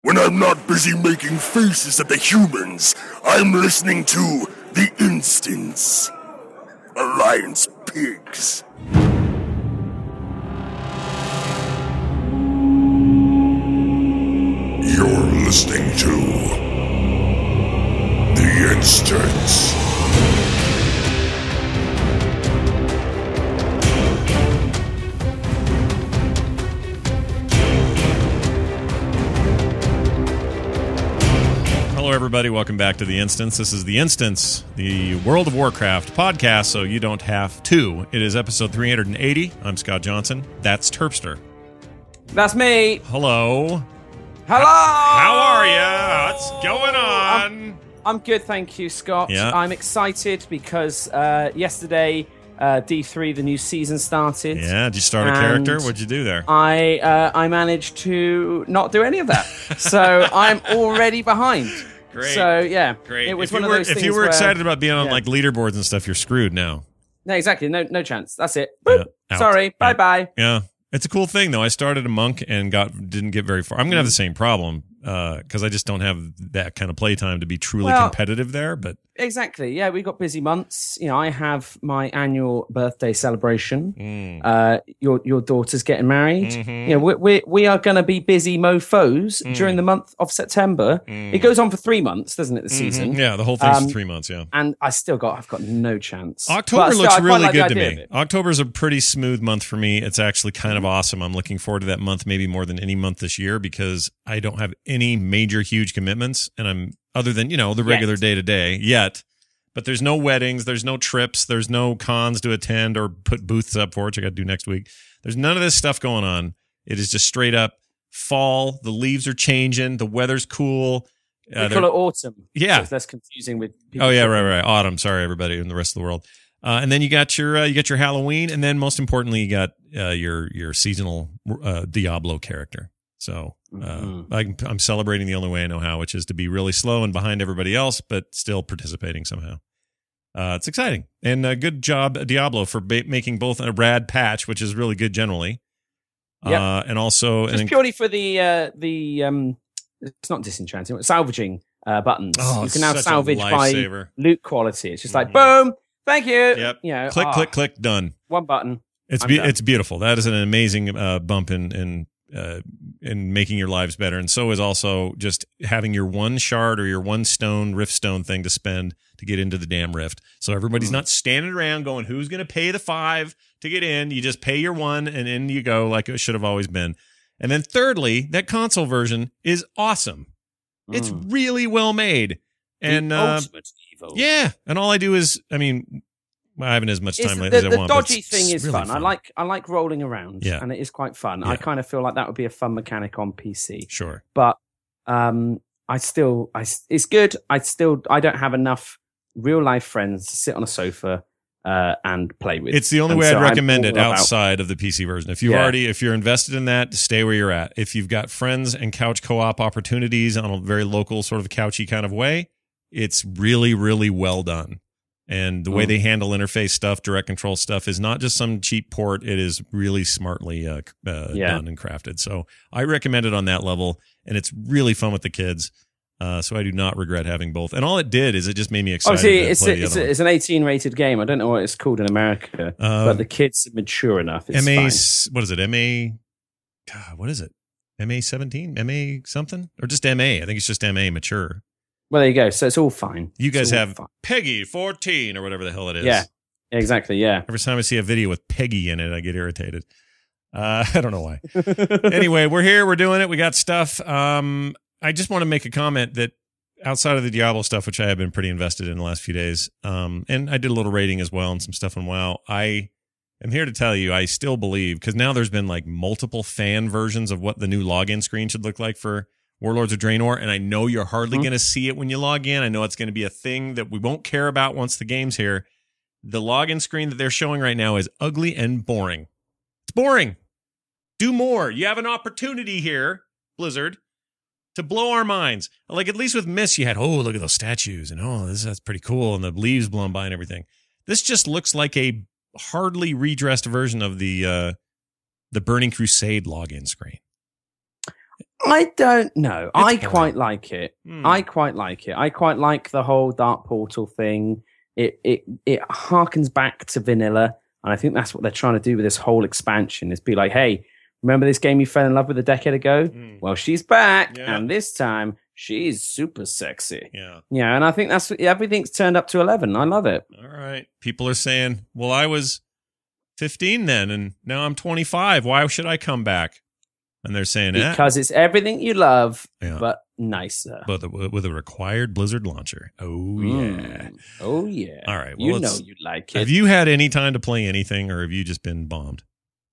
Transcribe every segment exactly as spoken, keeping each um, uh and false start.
When I'm not busy making faces at the humans, I'm listening to The Instance. Alliance Pigs. You're listening to The Instance. Hello, everybody. Welcome back to The Instance. This is The Instance, the World of Warcraft podcast, so you don't have to. It is episode three hundred eighty. I'm Scott Johnson. That's Terpster. That's me. Hello. Hello. How are you? What's going on? I'm, I'm good, thank you, Scott. Yeah. I'm excited because uh, yesterday, uh, D three, the new season started. Yeah, did you start a character? What'd you do there? I uh, I managed to not do any of that, so I'm already behind. Great. So yeah, Great. it was if one you of were, those if things you were where- excited about being on yeah. like leaderboards and stuff, you're screwed now. No, exactly. No, no chance. That's it. Boop. Yeah, out. Sorry. Yeah. Bye bye. Yeah. It's a cool thing, though. I started a monk and got didn't get very far. I'm going to have the same problem because uh, I just don't have that kind of playtime to be truly Well, competitive there. But Exactly. Yeah, we got busy months. You know, I have my annual birthday celebration. Mm. Uh, your your daughter's getting married. Mhm. You know, we we, we are going to be busy mofos Mm. during the month of September. Mm. It goes on for three months, doesn't it? The Mhm. season. Yeah, the whole thing's Um, for three months, yeah. And I still got, I've got no chance. October But still, looks I quite really like the good to idea me. of it. October's a pretty smooth month for me. It's actually kind of awesome. I'm looking forward to that month maybe more than any month this year because I don't have any major huge commitments and I'm other than, you know, the regular day to day yet. But there's no weddings, there's no trips, there's no cons to attend or put booths up for, which I got to do next week. There's none of this stuff going on. It is just straight up fall. The leaves are changing. The weather's cool. We Uh, call they're- it autumn. Yeah. So it's less confusing with people. Oh yeah, right, right. Autumn. Sorry, everybody in the rest of the world. Uh, and then you got your uh, you got your Halloween, and then most importantly, you got uh, your your seasonal uh, Diablo character. So uh, Mhm. I, I'm celebrating the only way I know how, which is to be really slow and behind everybody else, but still participating somehow. Uh, it's exciting, and uh, good job, Diablo, for ba- making both a rad patch, which is really good generally, Yep. uh, and also Just an purely for the, uh, the um, it's not disenchanting, it's salvaging uh, buttons. oh, you can now such a salvage by lifesaver. loot quality. It's just like, Mhm. boom, thank you. Yep. You know, Click, ah, click, click, done. one button. It's I'm be- done. it's beautiful. That is an amazing uh, bump in in uh, in making your lives better, and so is also just having your one shard or your one stone rift stone thing to spend to get into the damn rift. So everybody's Mm. not standing around going, "Who's going to pay the five to get in?" You just pay your one, and in you go, like it should have always been. And then thirdly, that console version is awesome. It's Mm. really well made, and the uh, ultimate evil. yeah. And all I do is, I mean. I haven't as much It's time the, lately as I the want. but dodgy it's thing is really fun. I like I like rolling around, Yeah. and it is quite fun. Yeah. I kind of feel like that would be a fun mechanic on P C. Sure. But um, I still, I s- it's good. I still, I don't have enough real life friends to sit on a sofa uh, and play with. It's the only And way so I'd I'm recommend it all about- outside of the P C version. If you've Yeah. already, if you're invested in that, stay where you're at. If you've got friends and couch co-op opportunities on a very local sort of couchy kind of way, it's really, really well done. And the way Mm. they handle interface stuff, direct control stuff is not just some cheap port. It is really smartly uh, uh, Yeah. done and crafted. So I recommend it on that level. And it's really fun with the kids. Uh, so I do not regret having both. And all it did is it just made me excited Obviously, to it's play a, the it's, other a, one. it's an eighteen rated game. I don't know what it's called in America, Uh, but the kids are mature enough. It's M A, fine. what is it? M A, God, what is it? M A seventeen? M A something? Or just M A? I think it's just M A mature. Well, there you go. So it's all fine. You It's guys all have fine. Peggy fourteen or whatever the hell it is. Yeah. Exactly. Yeah. Every time I see a video with Peggy in it, I get irritated. Uh, I don't know why. Anyway, we're here. We're doing it. We got stuff. Um, I just want to make a comment that outside of the Diablo stuff, which I have been pretty invested in the last few days, um, and I did a little rating as well and some stuff on WoW, I am here to tell you I still believe, because now there's been like multiple fan versions of what the new login screen should look like for Warlords of Draenor, and I know you're hardly Mhm. going to see it when you log in. I know it's going to be a thing that we won't care about once the game's here. The login screen that they're showing right now is ugly and boring. It's boring. Do more. You have an opportunity here, Blizzard, to blow our minds. Like, at least with Mist, you had, oh, look at those statues, and oh, this that's pretty cool, and the leaves blown by and everything. This just looks like a hardly redressed version of the uh, the Burning Crusade login screen. I don't know. I boring. quite like it. Hmm. I quite like it. I quite like the whole Dark Portal thing. It it it harkens back to vanilla, and I think that's what they're trying to do with this whole expansion. Is be like, hey, remember this game you fell in love with a decade ago? Hmm. Well, she's back, Yeah. and this time she's super sexy. Yeah. Yeah, and I think that's everything's turned up to eleven. I love it. All right. People are saying, well, I was fifteen then, and now I'm twenty-five. Why should I come back? And they're saying, eh, Because it's everything you love, Yeah. but nicer. but with a required Blizzard launcher. Oh, Mm. yeah. Oh, yeah. All right. Well, you know let's- you like it. Have you had any time to play anything, or have you just been bombed?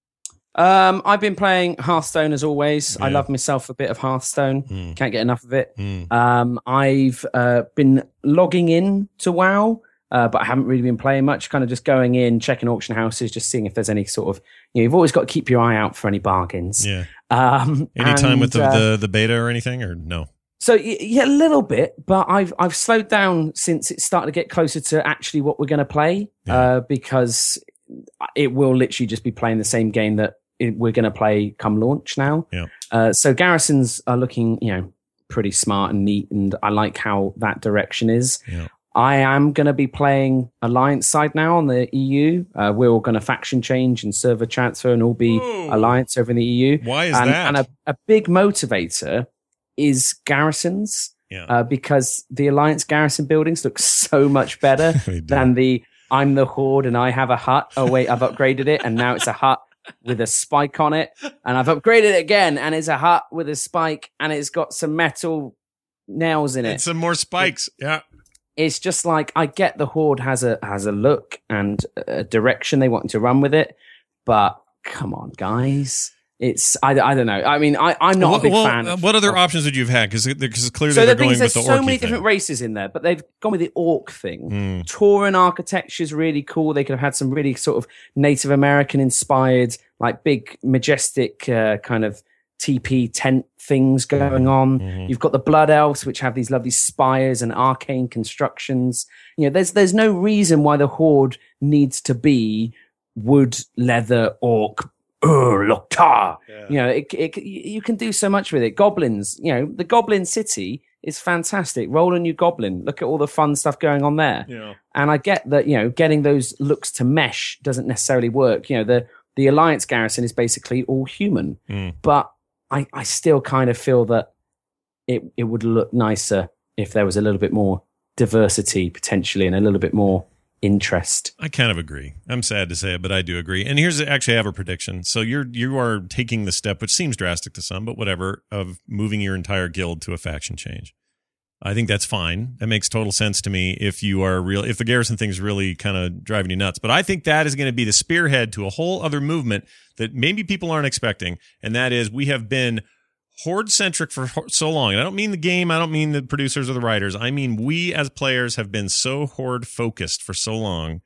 Um, I've been playing Hearthstone as always. I Yeah. love myself a bit of Hearthstone. Mm. Can't get enough of it. Mm. Um, I've uh, been logging in to WoW, uh, but I haven't really been playing much. Kind of just going in, checking auction houses, just seeing if there's any sort of, you know, you've always got to keep your eye out for any bargains. Yeah. Um, Any time and, with the, uh, the, the beta or anything, or no? So y- yeah, a little bit, but I've I've slowed down since it started to get closer to actually what we're going to play, Yeah. uh, because it will literally just be playing the same game that it, we're going to play come launch now. Yeah. Uh, so garrisons are looking, you know, pretty smart and neat, and I like how that direction is. Yeah. I am going to be playing Alliance side now on the E U. Uh, we're all going to faction change and server transfer and all be Whoa. Alliance over in the E U. Why is and, that? And a, a big motivator is garrisons. Yeah. Uh, because the Alliance garrison buildings look so much better They do. than the I'm the Horde and I have a hut. Oh, wait, I've upgraded it and now it's a hut with a spike on it. And I've upgraded it again and it's a hut with a spike and it's got some metal nails in it. And some more spikes. Yeah. It's just like, I get the Horde has a has a look and a direction they want to run with it, but come on, guys. It's I, I don't know. I mean, I I'm not well, a big well, fan. uh, Of, what other of, options would you have had? Because because clearly so they're the thing going is, with there's the so orky many thing. different races in there, but they've gone with the orc thing. Mm. Tauren architecture is really cool. They could have had some really sort of Native American inspired, like big, majestic uh, kind of T P tent things going on. Mhm. You've got the Blood Elves, which have these lovely spires and arcane constructions. You know, there's there's no reason why the Horde needs to be wood, leather, orc. Ur Loktar. Yeah. You know, it, it, you can do so much with it. Goblins, you know, the Goblin City is fantastic. Roll a new Goblin. Look at all the fun stuff going on there. Yeah. And I get that, you know, getting those looks to mesh doesn't necessarily work. You know, the, the Alliance garrison is basically all human. Mm. But I, I still kind of feel that it, it would look nicer if there was a little bit more diversity potentially and a little bit more interest. I kind of agree. I'm sad to say it, but I do agree. And here's actually I have a prediction. So you're you are taking the step, which seems drastic to some, but whatever, of moving your entire guild to a faction change. I think that's fine. That makes total sense to me if you are real if the garrison thing's really kind of driving you nuts. But I think that is going to be the spearhead to a whole other movement that maybe people aren't expecting, and that is we have been Horde centric for so long. And I don't mean the game, I don't mean the producers or the writers. I mean we as players have been so Horde focused for so long,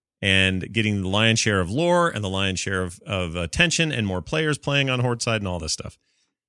and getting the lion's share of lore and the lion's share of, of attention and more players playing on Horde side and all this stuff.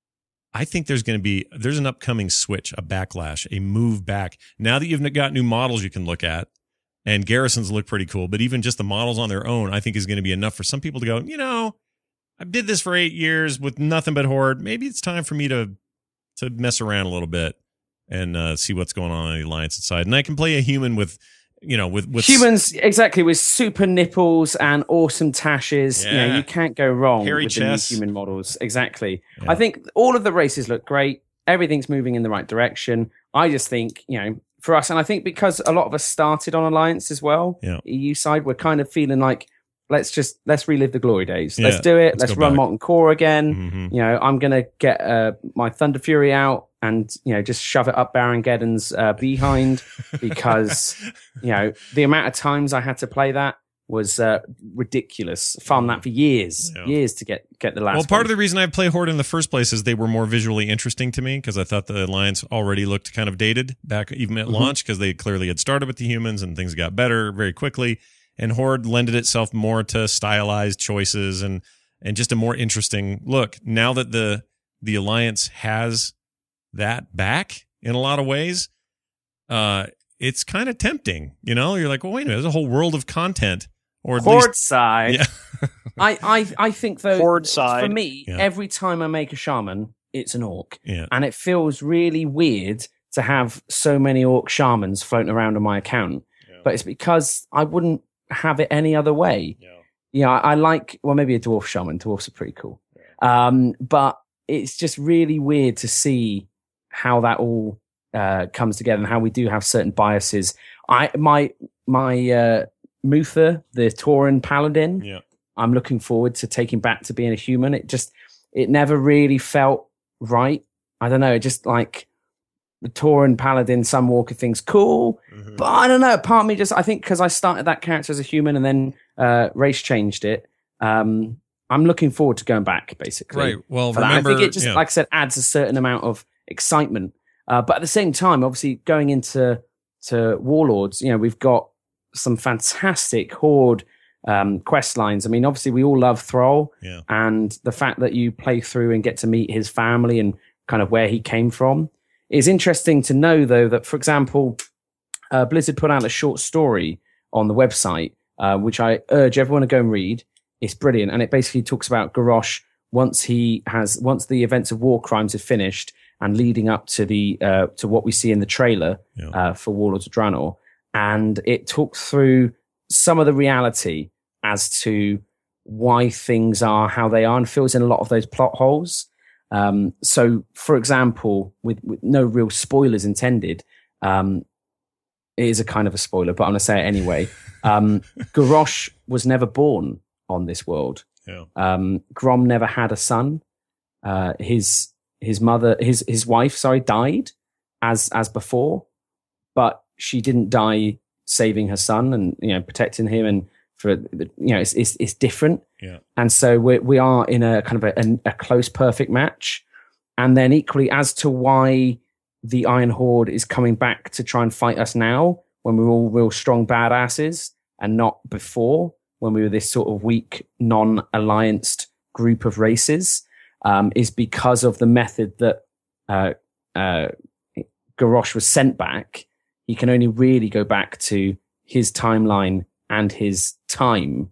I think there's going to be, there's an upcoming switch, a backlash, a move back. Now that you've got new models you can look at, and garrisons look pretty cool, but even just the models on their own, I think is going to be enough for some people to go, you know, I did this for eight years with nothing but Horde. Maybe it's time for me to to mess around a little bit and uh, see what's going on on the Alliance side. And I can play a human with, you know, with, with humans, exactly, with super nipples and awesome tashes. Yeah. You know, you can't go wrong Hairy with chests. the new human models. Exactly. Yeah. I think all of the races look great. Everything's moving in the right direction. I just think, you know, for us, and I think because a lot of us started on Alliance as well, Yeah. E U side, we're kind of feeling like, let's just, let's relive the glory days. Yeah, Let's do it. let's Let's, go run back. Molten Core again. Mhm. You know, I'm going to get uh, my Thunder Fury out and, you know, just shove it up Baron Geddon's uh, behind because, you know, the amount of times I had to play that was uh, ridiculous. Farmed that for years, Yeah. years to get, get the last Well, part one. of the reason I play Horde in the first place is they were more visually interesting to me because I thought the Alliance already looked kind of dated back even at Mhm. launch because they clearly had started with the humans and things got better very quickly. And Horde lended itself more to stylized choices and and just a more interesting look. Now that the the Alliance has that back in a lot of ways, uh, it's kind of tempting. You know, you're like, well, wait a minute, there's a whole world of content. Or at Horde least, side. yeah. I, I, I think though, Horde side. for me, Yeah. every time I make a shaman, it's an orc. Yeah. And it feels really weird to have so many orc shamans floating around on my account. Yeah. But it's because I wouldn't have it any other way. Yeah. Yeah, I, I like, well, maybe a dwarf shaman. Dwarfs are pretty cool. Yeah. Um, but it's just really weird to see how that all uh, comes together and how we do have certain biases. I my my uh, Mutha, the Tauren paladin, Yeah. I'm looking forward to taking back to being a human. It just it never really felt right. I don't know. It just like the Tauren paladin, Sunwalker thing's cool, mm-hmm. but I don't know. Part of me just I think because I started that character as a human and then uh, race changed it. Um, I'm looking forward to going back, basically. Right. Well, for remember, that. I think it just, yeah. like I said, adds a certain amount of excitement. Uh, but at the same time, obviously, going into to Warlords, you know, we've got some fantastic Horde um, quest lines. I mean, obviously, we all love Thrall, yeah. and the fact that you play through and get to meet his family and kind of where he came from is interesting to know, though, that, for example, uh, Blizzard put out a short story on the website, uh, which I urge everyone to go and read. It's brilliant, and it basically talks about Garrosh once he has once the events of war crimes are finished and leading up to the uh, to what we see in the trailer yeah. uh, for Warlords of Draenor, and it talks through some of the reality as to why things are how they are, and fills in a lot of those plot holes. Um, so, for example, with, with no real spoilers intended, um, it is a kind of a spoiler, but I'm going to say it anyway. Um, Garrosh was never born on this world. Yeah. Um, Grom never had a son. Uh, his his mother, his his wife, sorry, died as as before, but she didn't die saving her son and you know protecting him. And for you know, it's it's, it's different. Yeah. And so we we are in a kind of a, a, a close, perfect match. And then equally as to why the Iron Horde is coming back to try and fight us now, when we're all real strong badasses, and not before, when we were this sort of weak, non-allianced group of races, um, is because of the method that uh, uh, Garrosh was sent back. He can only really go back to his timeline and his time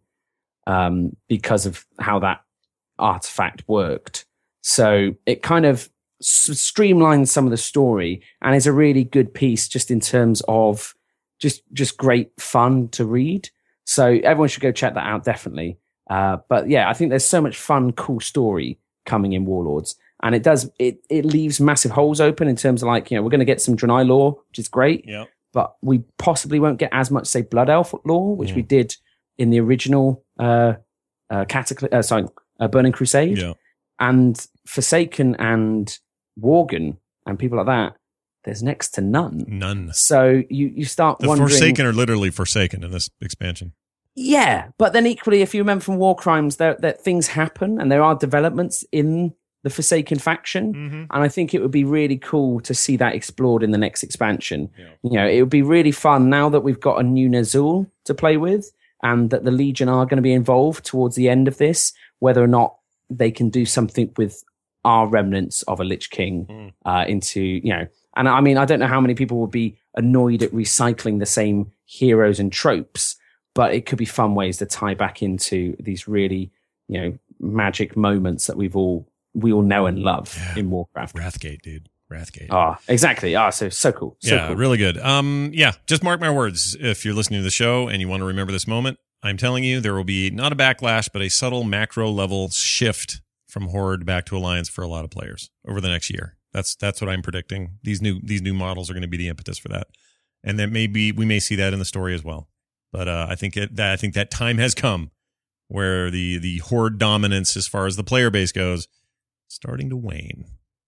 um, because of how that artifact worked. So it kind of s- streamlines some of the story and is a really good piece just in terms of just just great fun to read. So everyone should go check that out, definitely. Uh, but yeah, I think there's so much fun, cool story coming in Warlords. And it does, it it leaves massive holes open in terms of like, you know, we're going to get some Draenei lore, which is great. Yeah. But we possibly won't get as much, say, Blood Elf lore, which mm. we did in the original uh, uh, Catacly- uh, sorry, uh, Burning Crusade. Yeah. And Forsaken and Worgen and people like that, there's next to none. None. So you, you start the wondering... The Forsaken are literally Forsaken in this expansion. Yeah, but then equally, if you remember from War Crimes, that that things happen and there are developments in the Forsaken faction, mm-hmm. and I think it would be really cool to see that explored in the next expansion. Yeah. You know, it would be really fun now that we've got a new Ner'zhul to play with, and that the Legion are going to be involved towards the end of this, whether or not they can do something with our remnants of a Lich King mm. uh, into, you know, and I mean, I don't know how many people would be annoyed at recycling the same heroes and tropes, but it could be fun ways to tie back into these really, you know, magic moments that we've all we all know and love yeah. in Warcraft. Wrathgate, dude. Wrathgate. Ah, exactly. Ah, so so cool. So yeah, cool. really good. Um, yeah, just mark my words. If you're listening to the show and you want to remember this moment, I'm telling you, there will be not a backlash, but a subtle macro level shift from Horde back to Alliance for a lot of players over the next year. That's that's what I'm predicting. These new these new models are going to be the impetus for that, and that maybe we may see that in the story as well. But uh, I think it, that I think that time has come where the the Horde dominance, as far as the player base goes, is starting to wane.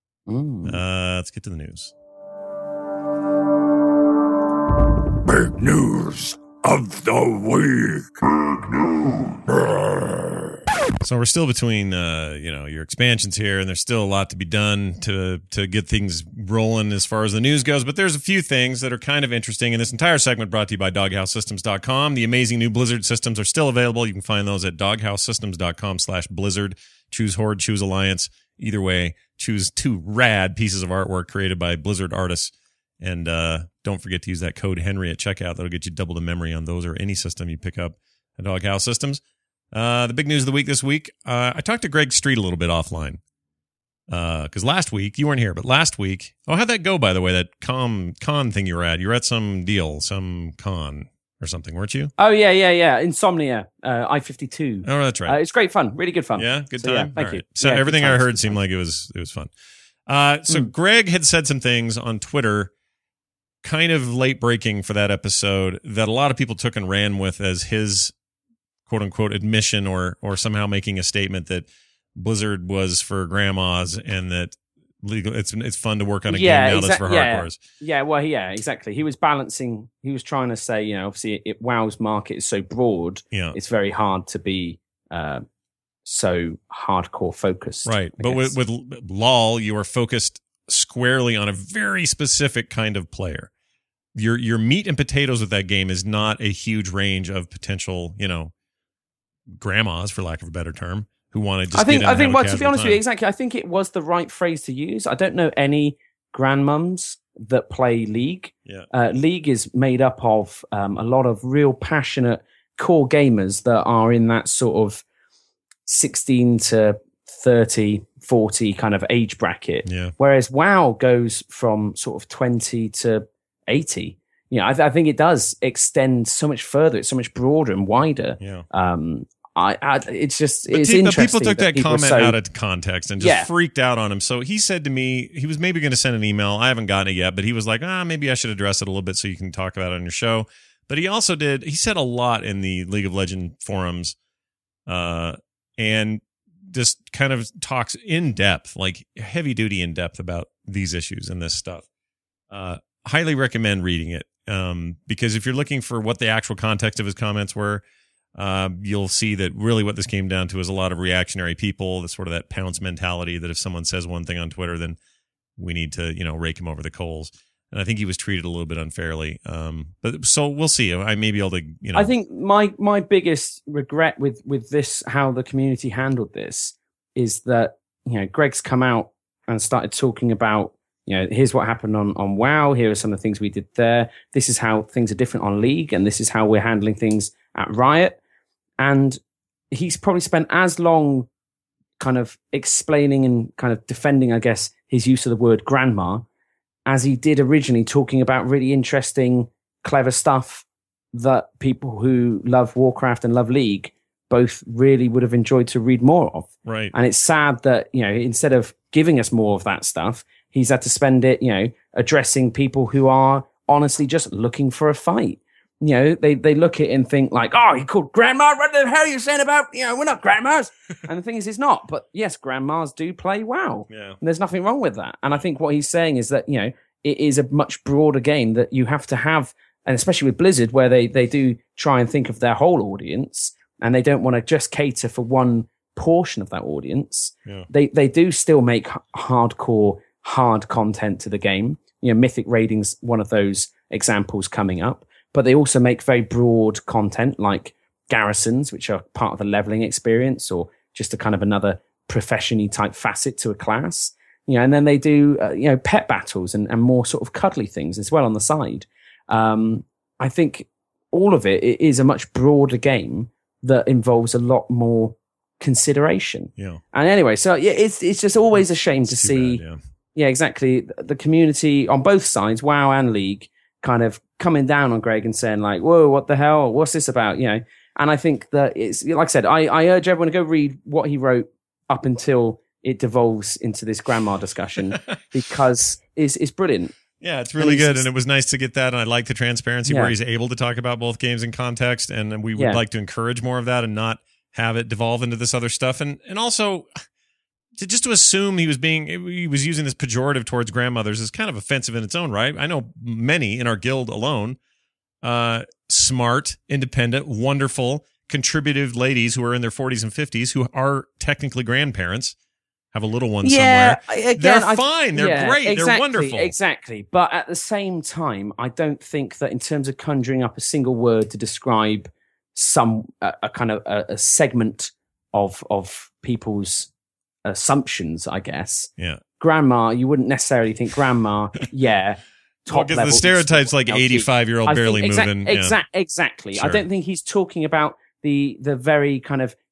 Mm. Uh, let's get to the news. Big news of the week. Big news. So we're still between, uh, you know, your expansions here, and there's still a lot to be done to to get things rolling as far as the news goes. But there's a few things that are kind of interesting. And this entire segment brought to you by doghouse systems dot com. The amazing new Blizzard systems are still available. You can find those at doghouse systems dot com slash Blizzard. Choose Horde, choose Alliance. Either way, choose two rad pieces of artwork created by Blizzard artists. And uh, don't forget to use that code Henry at checkout. That'll get you double the memory on those or any system you pick up at Doghouse Systems. Uh, the big news of the week this week, uh, I talked to Greg Street a little bit offline. Because uh, last week, you weren't here, but last week, oh, how'd that go, by the way, that com, con thing you were at? You were at some deal, some con or something, weren't you? Oh, yeah, yeah, yeah. Insomnia, uh, I fifty-two. Oh, that's right. Uh, it's great fun. Really good fun. Yeah, good so, time. Yeah, thank All you. right. So yeah, everything I heard good seemed time. like it was it was fun. Uh, so Mm. Greg had said some things on Twitter, kind of late breaking for that episode, that a lot of people took and ran with as his quote unquote admission or or somehow making a statement that Blizzard was for grandmas and that legal it's it's fun to work on a Yeah, game now that's exact- for yeah. hardcores. Yeah, well, yeah, exactly. He was balancing, he was trying to say, you know, obviously it, it WoW's market is so broad, Yeah. it's very hard to be uh, so hardcore focused. Right. I But guess. with, with LOL, you are focused squarely on a very specific kind of player. Your your meat and potatoes with that game is not a huge range of potential, you know, grandmas, for lack of a better term, who want to just I think, get in I and think, have a well, to be casual honest with you, time. exactly. I think it was the right phrase to use. I don't know any grandmums that play League. Yeah. Uh, League is made up of um, a lot of real passionate core gamers that are in that sort of sixteen to thirty, forty kind of age bracket. Yeah. Whereas WoW goes from sort of twenty to eighty. You know, I, th- I think it does extend so much further. It's so much broader and wider. Yeah. Um, I, I it's just But, it's te- but interesting. people took that, people are comment so- out of context and just Yeah. freaked out on him. So he said to me, he was maybe going to send an email. I haven't gotten it yet, but he was like, ah, maybe I should address it a little bit so you can talk about it on your show. But he also did, he said a lot in the League of Legends forums uh, and just kind of talks in depth, like heavy duty in depth about these issues and this stuff. Uh, highly recommend reading it um, because if you're looking for what the actual context of his comments were, Uh, you'll see that really what this came down to is a lot of reactionary people, the sort of that pounce mentality that if someone says one thing on Twitter, then we need to, you know, rake him over the coals. And I think he was treated a little bit unfairly. Um, but so we'll see. I may be able to, you know. I think my my biggest regret with with this, how the community handled this, is that, you know, Greg's come out and started talking about, you know, here's what happened on on WoW. Here are some of the things we did there. This is how things are different on League, and this is how we're handling things at Riot. And he's probably spent as long kind of explaining and kind of defending, I guess, his use of the word grandma as he did originally, talking about really interesting, clever stuff that people who love Warcraft and love League both really would have enjoyed to read more of. Right. And it's sad that, you know, instead of giving us more of that stuff, he's had to spend it, you know, addressing people who are honestly just looking for a fight. You know, they, they look at it and think like, oh, he called grandma. What the hell are you saying about, you know, we're not grandmas. And the thing is, it's not. But yes, grandmas do play WoW. Yeah. And there's nothing wrong with that. And I think what he's saying is that, you know, it is a much broader game that you have to have, and especially with Blizzard, where they, they do try and think of their whole audience and they don't want to just cater for one portion of that audience. Yeah. They, they do still make h- hardcore, hard content to the game. You know, Mythic Raiding's one of those examples coming up. But they also make very broad content like garrisons, which are part of the leveling experience or just a kind of another profession-y type facet to a class. You know, and then they do, uh, you know, pet battles and, and more sort of cuddly things as well on the side. Um, I think all of it, it is a much broader game that involves a lot more consideration. Yeah. And anyway, so yeah, it's it's just always a shame to It's too see. bad, yeah. Yeah, exactly. The community on both sides, WoW and League, kind of coming down on Greg and saying like, whoa, what the hell? What's this about? You know, and I think that it's, like I said, I, I urge everyone to go read what he wrote up until it devolves into this grandma discussion because it's, it's brilliant. Yeah, it's really And good, it's- and it was nice to get that. And I like the transparency Yeah. where he's able to talk about both games in context, and we would Yeah. like to encourage more of that and not have it devolve into this other stuff. And and also, to, just to assume he was being he was using this pejorative towards grandmothers is kind of offensive in its own right. I know many in our guild alone, uh, smart, independent, wonderful, contributive ladies who are in their forties and fifties who are technically grandparents. Have a little one Yeah, somewhere. I- again, They're I- fine. They're yeah, great. Exactly, They're wonderful. Exactly. But at the same time, I don't think that in terms of conjuring up a single word to describe some a, a kind of a, a segment of of people's assumptions, I guess. Yeah. Grandma, you wouldn't necessarily think grandma. Yeah. Well, Top because level the stereotype's like L G. eighty-five-year-old I think barely exa- moving. yeah. exa- exactly. Sure. I don't think he's talking about the the very kind of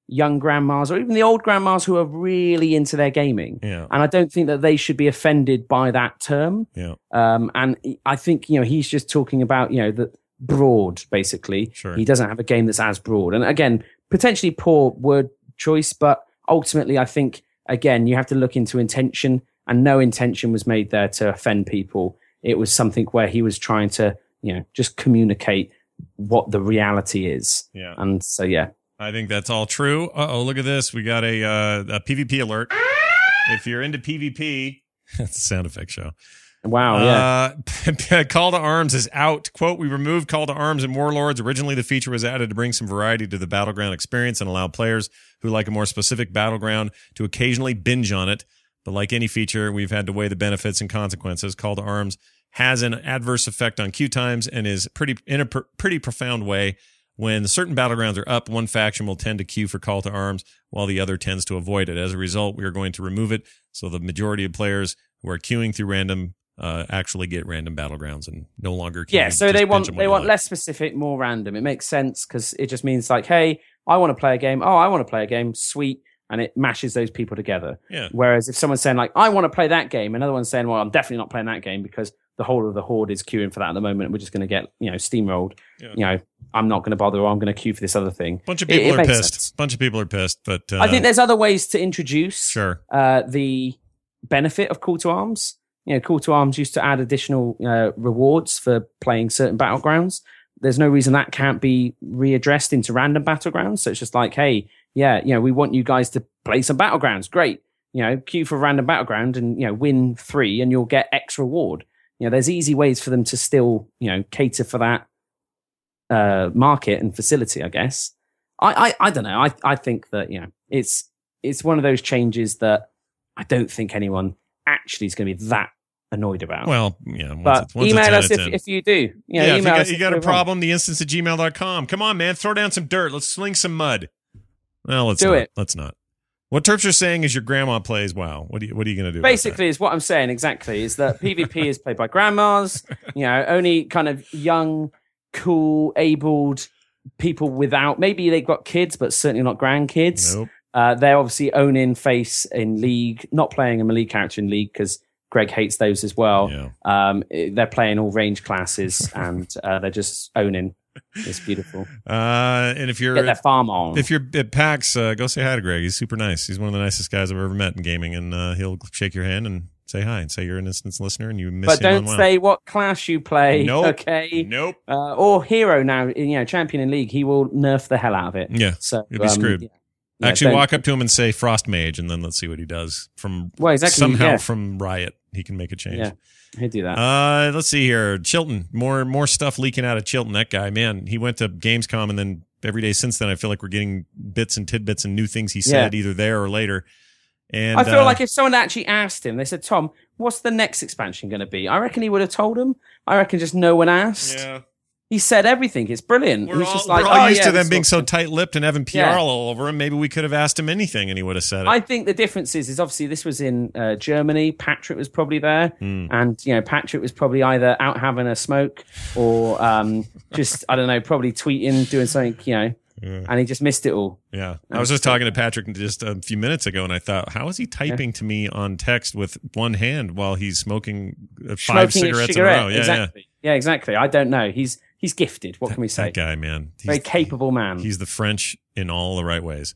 young grandmas or even the old grandmas who are really into their gaming. Yeah. And I don't think that they should be offended by that term. Yeah. Um, and I think, you know, he's just talking about, you know, the broad, basically. Sure. He doesn't have a game that's as broad. And again, potentially poor word choice, but ultimately I think, again, you have to look into intention, and no intention was made there to offend people. It was something where he was trying to, you know, just communicate what the reality is. Yeah. And so, yeah. I think that's all true. Uh-oh, look at this. We got a, uh, a PvP alert. If you're into PvP, that's a sound effect show. Wow, yeah. Uh, Call to Arms is out. Quote, we removed Call to Arms and Warlords. Originally, the feature was added to bring some variety to the Battleground experience and allow players who like a more specific Battleground to occasionally binge on it. But like any feature, we've had to weigh the benefits and consequences. Call to Arms has an adverse effect on queue times and is pretty in a pr- pretty profound way. When certain battlegrounds are up, one faction will tend to queue for Call to Arms while the other tends to avoid it. As a result, we are going to remove it so the majority of players who are queuing through random uh, actually get random battlegrounds and no longer queue. Yeah, so they want they want like. less specific, more random. It makes sense because it just means like, hey, I want to play a game. Oh, I want to play a game. Sweet. And it mashes those people together. Yeah. Whereas if someone's saying like, I want to play that game, another one's saying, well, I'm definitely not playing that game because the whole of the horde is queuing for that at the moment. We're just going to get, you know, steamrolled. Yeah. You know, I'm not going to bother, or I'm going to queue for this other thing. Bunch of people it, it are pissed. Sense. Bunch of people are pissed, but uh, I think there's other ways to introduce sure. uh, the benefit of Call to Arms. You know, Call to Arms used to add additional uh, rewards for playing certain battlegrounds. There's no reason that can't be readdressed into random battlegrounds. So it's just like, hey, yeah, you know, we want you guys to play some battlegrounds. Great. You know, queue for a random battleground and, you know, win three and you'll get X reward. You know, there's easy ways for them to still, you know, cater for that uh, market and facility, I guess. I, I, I don't know. I, I think that, you know, it's, it's one of those changes that I don't think anyone actually is going to be that annoyed about. Well, yeah. Once but it's, once email it's us if, if you do. You know, yeah, email if you got, us you got a problem, the instance at gmail dot com. Come on, man. Throw down some dirt. Let's sling some mud. Well, let's do not. it. Let's not. What Terps are saying is your grandma plays WoW. What do you, what are you going to do? Basically, is what I'm saying exactly is that PvP is played by grandmas, you know, only kind of young, cool, abled people without, maybe they've got kids, but certainly not grandkids. Nope. Uh, they're obviously owning face in League, not playing a melee character in League because Greg hates those as well. Yeah. Um, they're playing all range classes and uh, they're just owning. It's beautiful. Uh, and if you're get that farm on, if you're at PAX, uh, go say hi to Greg. He's super nice. He's one of the nicest guys I've ever met in gaming, and uh, he'll shake your hand and say hi and say you're an instance listener and you miss but him. But don't on WoW. say what class you play. Nope. Okay. Nope. Uh, or hero now, you know, champion in League. He will nerf the hell out of it. Yeah. So you'll be um, screwed. Yeah. Yeah, Actually, walk up to him and say Frost Mage, and then let's see what he does. From well, exactly, somehow yeah. from Riot, he can make a change. Yeah, he'd do that. Uh, let's see here. Chilton, more more stuff leaking out of Chilton. That guy, man, he went to Gamescom, and then every day since then, I feel like we're getting bits and tidbits and new things he said yeah. either there or later. And I feel uh, like if someone actually asked him, they said, "Tom, what's the next expansion going to be?" I reckon he would have told him. I reckon just no one asked. Yeah. He said everything. It's brilliant. We're He's all, just like, we're all oh, used yeah, to them being so awesome. tight-lipped and having P R Yeah. all over him. Maybe we could have asked him anything and he would have said it. I think the difference is, is obviously this was in uh, Germany. Patrick was probably there. Mm. And, you know, Patrick was probably either out having a smoke or um, just, I don't know, probably tweeting, doing something, you know, yeah. and he just missed it all. Yeah. I was just talking to Patrick just a few minutes ago and I thought, how is he typing yeah. to me on text with one hand while he's smoking five Smoking cigarettes cigarette. in a row? Yeah, exactly. Yeah. yeah, exactly. I don't know. He's he's gifted. What can we say? That guy, man. He's, Very capable man. He's the French in all the right ways.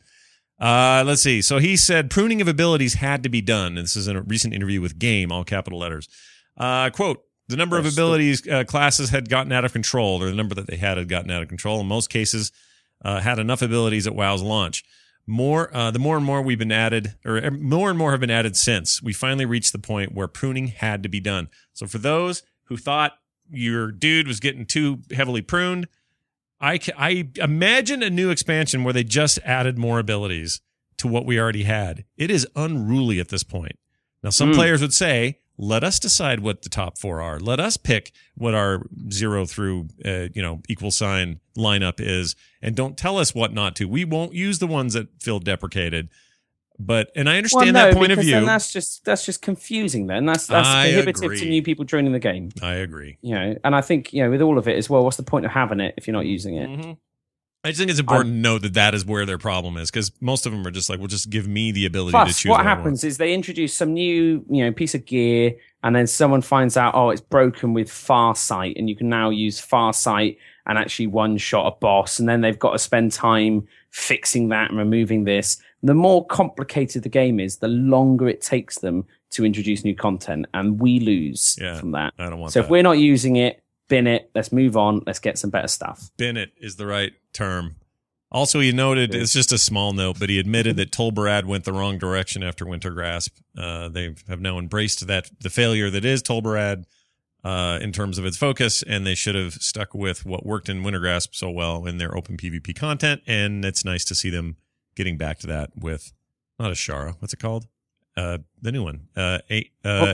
Uh, let's see. So he said pruning of abilities had to be done. And this is in a recent interview with Game, all capital letters. Uh, quote, the number of abilities uh, classes had gotten out of control, or the number that they had had gotten out of control. In most cases, uh, had enough abilities at WoW's launch. More, uh, the more and more we've been added, or more and more have been added since. We finally reached the point where pruning had to be done. So for those who thought your dude was getting too heavily pruned, I, I imagine a new expansion where they just added more abilities to what we already had. It is unruly at this point. Now, some mm. players would say, let us decide what the top four are. Let us pick what our zero through, uh, you know, equal sign lineup is, and don't tell us what not to. We won't use the ones that feel deprecated. But, and I understand well, no, that point of view. Then that's just that's just confusing. Then that's that's I prohibitive agree. to new people joining the game. I agree. You know, and I think, you know, with all of it as well, what's the point of having it if you're not using it? Mm-hmm. I just think it's important I'm, to note that that is where their problem is, because most of them are just like, well, just give me the ability plus, to choose. What, what happens is they introduce some new, you know, piece of gear, and then someone finds out, oh, it's broken with Farsight, and you can now use Farsight and actually one shot a boss, and then they've got to spend time fixing that and removing this. The more complicated the game is, the longer it takes them to introduce new content, and we lose yeah, from that. I don't want so that. if we're not using it, bin it. Let's move on. Let's get some better stuff. Bin it is the right term. Also, he noted, it's just a small note, but he admitted that Tolbarad went the wrong direction after Wintergrasp. Uh, they have now embraced that the failure that is Tolbarad uh, in terms of its focus, and they should have stuck with what worked in Wintergrasp so well in their open PvP content, and it's nice to see them getting back to that with, not Ashara, what's it called? Uh, the new one. Uh, eight, uh, oh.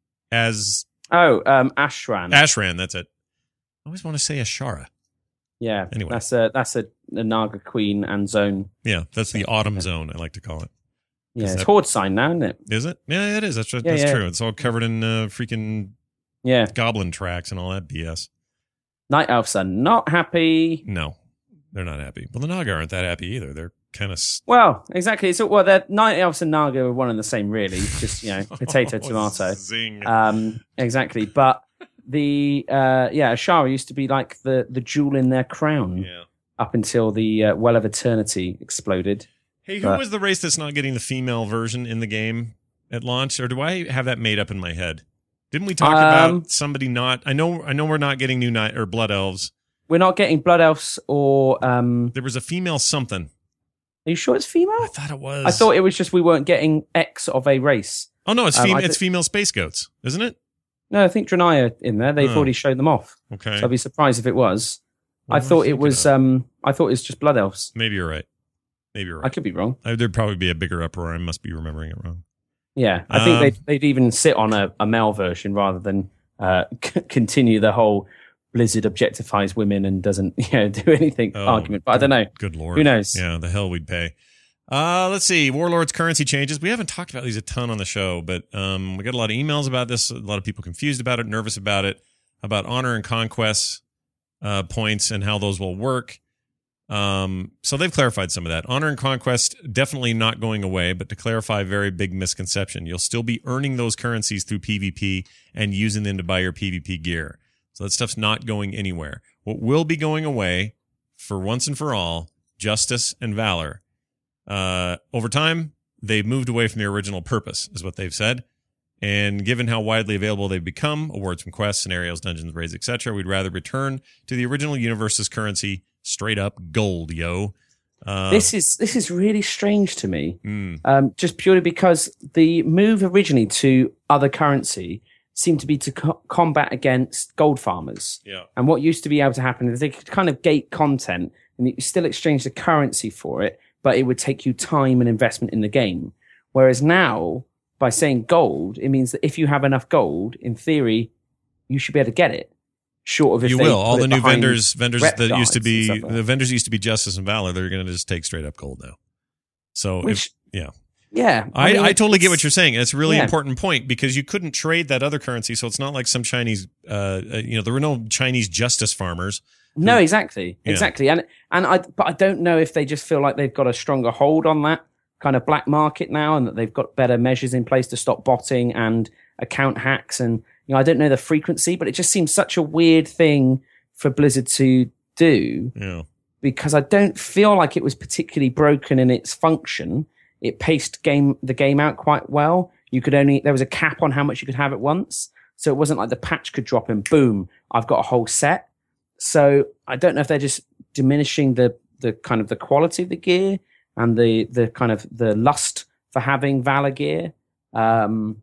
As... Oh, um, Ashran. Ashran, that's it. I always want to say Ashara. Yeah, anyway. that's a that's a, a Naga Queen and zone. Yeah, that's the autumn zone, I like to call it. Yeah, it's that, Horde sign now, isn't it? Is it? Yeah, it is. That's, yeah, that's yeah. true. It's all covered in uh, freaking yeah goblin tracks and all that B S. Night Elves are not happy. No, they're not happy. Well, the Naga aren't that happy either. They're kind of... St- well, exactly. So, well, they're, Night Elves and Naga are one and the same, really. Just, you know, potato, tomato. Zing. Um, exactly. But the, uh, yeah, Ashara used to be like the, the jewel in their crown. Yeah. Up until the uh, Well of Eternity exploded. Hey, who but, was the race that's not getting the female version in the game at launch? Or do I have that made up in my head? Didn't we talk um, about somebody not... I know I know we're not getting new night or Blood Elves. We're not getting Blood Elves or... Um, there was a female something. Are you sure it's female? I thought it was. I thought it was just we weren't getting X of a race. Oh, no, it's, fem- um, it's female space goats, isn't it? No, I think Drenaya in there. They've oh. already showed them off. Okay. So I'd be surprised if it was. What I thought I it was. of? Um, I thought it was just Blood Elves. Maybe you're right. Maybe you're right. I could be wrong. I, there'd probably be a bigger uproar. I must be remembering it wrong. Yeah, I think um, they'd, they'd even sit on a, a male version rather than uh, c- continue the whole Blizzard objectifies women and doesn't you know do anything oh, argument. But I don't know. Good lord. Who knows? Yeah, the hell we'd pay. Uh, let's see. Warlord's currency changes. We haven't talked about these a ton on the show, but um, we got a lot of emails about this. A lot of people confused about it, nervous about it, about honor and conquest uh, points and how those will work. Um, so they've clarified some of that. Honor and conquest definitely not going away, but to clarify, very big misconception. You'll still be earning those currencies through PvP and using them to buy your PvP gear. So that stuff's not going anywhere. What will be going away for once and for all, justice and valor. Uh, over time, they've moved away from their original purpose, is what they've said. And given how widely available they've become, awards from quests, scenarios, dungeons, raids, et cetera, we'd rather return to the original universe's currency, straight up gold, yo. Uh, this is this is really strange to me, mm. um, just purely because the move originally to other currency seemed to be to co- combat against gold farmers. Yeah. And what used to be able to happen is they could kind of gate content and you still exchange the currency for it, but it would take you time and investment in the game. Whereas now, by saying gold, it means that if you have enough gold, in theory, you should be able to get it. Short of if you they will. All put the it new behind vendors, vendors rep that used to guides and be stuff like the that. vendors used to be justice and valor. They're going to just take straight up gold now. So, Which, if, yeah, yeah, I, mean, I totally get what you're saying. It's a really yeah. important point because you couldn't trade that other currency. So it's not like some Chinese, uh, uh you know, there were no Chinese justice farmers. No, exactly, Yeah. exactly, and and I, but I don't know if they just feel like they've got a stronger hold on that kind of black market now, and that they've got better measures in place to stop botting and account hacks, and you know, I don't know the frequency, but it just seems such a weird thing for Blizzard to do Yeah. because I don't feel like it was particularly broken in its function. It paced game the game out quite well. You could only there was a cap on how much you could have at once, so it wasn't like the patch could drop and boom, I've got a whole set. So I don't know if they're just diminishing the the kind of the quality of the gear and the the kind of the lust for having Valor gear. Um,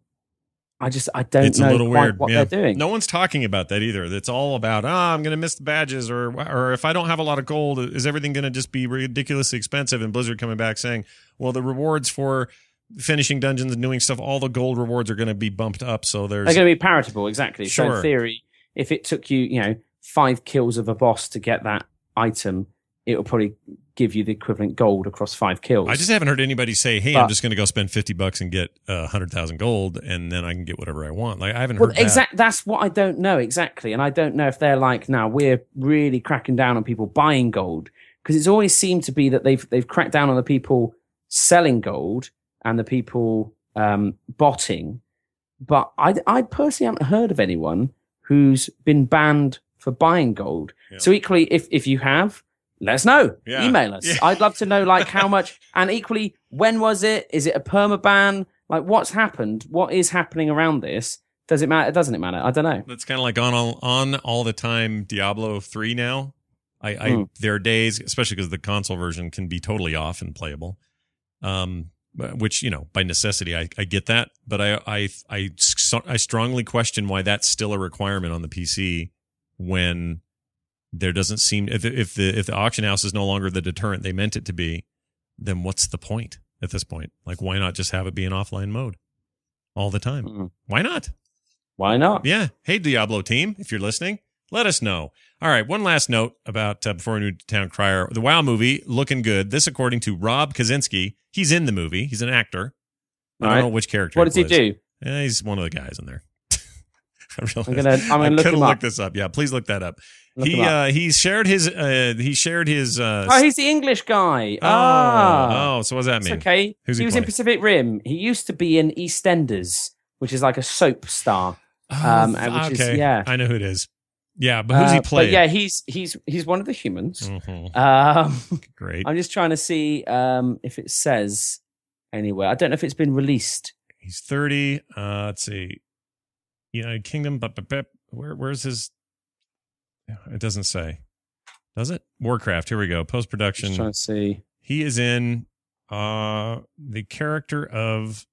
I just I don't It's know a little quite weird. what yeah. they're doing. No one's talking about that either. It's all about, ah, I'm going to miss the badges, or or if I don't have a lot of gold, is everything going to just be ridiculously expensive? And Blizzard coming back saying, well, the rewards for finishing dungeons and doing stuff, all the gold rewards are going to be bumped up. So there's They're going to be palatable, exactly. So Sure. in theory, if it took you, you know, five kills of a boss to get that item, it will probably give you the equivalent gold across five kills. I just haven't heard anybody say, hey, I'm But- just going to go spend fifty bucks and get uh, one hundred thousand gold, and then I can get whatever I want. Like, I haven't well, heard that. exact. That's what I don't know exactly, and I don't know if they're like, now we're really cracking down on people buying gold because it's always seemed to be that they've they've cracked down on the people selling gold and the people um, botting. But I, I personally haven't heard of anyone who's been banned for buying gold. Yeah. So equally, if if you have, let us know. Yeah. Email us. Yeah. I'd love to know like how much, and equally, when was it? Is it a perma ban? Like what's happened? What is happening around this? Does it matter? Doesn't it matter? I don't know. It's kind of like on all, on all the time Diablo three now. I, I Mm. there are days, especially because the console version can be totally off and playable. Um, which, you know, by necessity, I, I get that, but I, I, I, I strongly question why that's still a requirement on the P C when there doesn't seem, if, if the, if the auction house is no longer the deterrent they meant it to be, then what's the point at this point? Like, why not just have it be in offline mode all the time? Mm. Why not? Why not? Yeah. Hey, Diablo team, if you're listening, let us know. All right. One last note about uh, before we move to Town Crier. The WoW movie looking good. This, according to Rob Kaczynski, he's in the movie. He's an actor. I don't Right. know which character. What does he plays. do? Eh, he's one of the guys in there. I really, I'm gonna. I'm gonna I look could him look up. this up. Yeah, please look that up. Look he him up. uh he shared his uh he shared his uh Oh, he's the English guy. oh, ah, oh, so what does that it's mean? okay. Who's he he was in playing? Pacific Rim. He used to be in EastEnders, which is like a soap star. Oh, Um, and which is- okay. yeah. I know who it is. Yeah, but who's Uh, he but playing? yeah, he's he's he's one of the humans. Mhm. Um, Great. I'm just trying to see um, if it says anywhere. I don't know if it's been released. He's thirty. Uh, let's see. United Kingdom. But, but, but where where's his? It doesn't say. Does it? Warcraft. Here we go. Post Just production. trying to see. He is in uh the character of.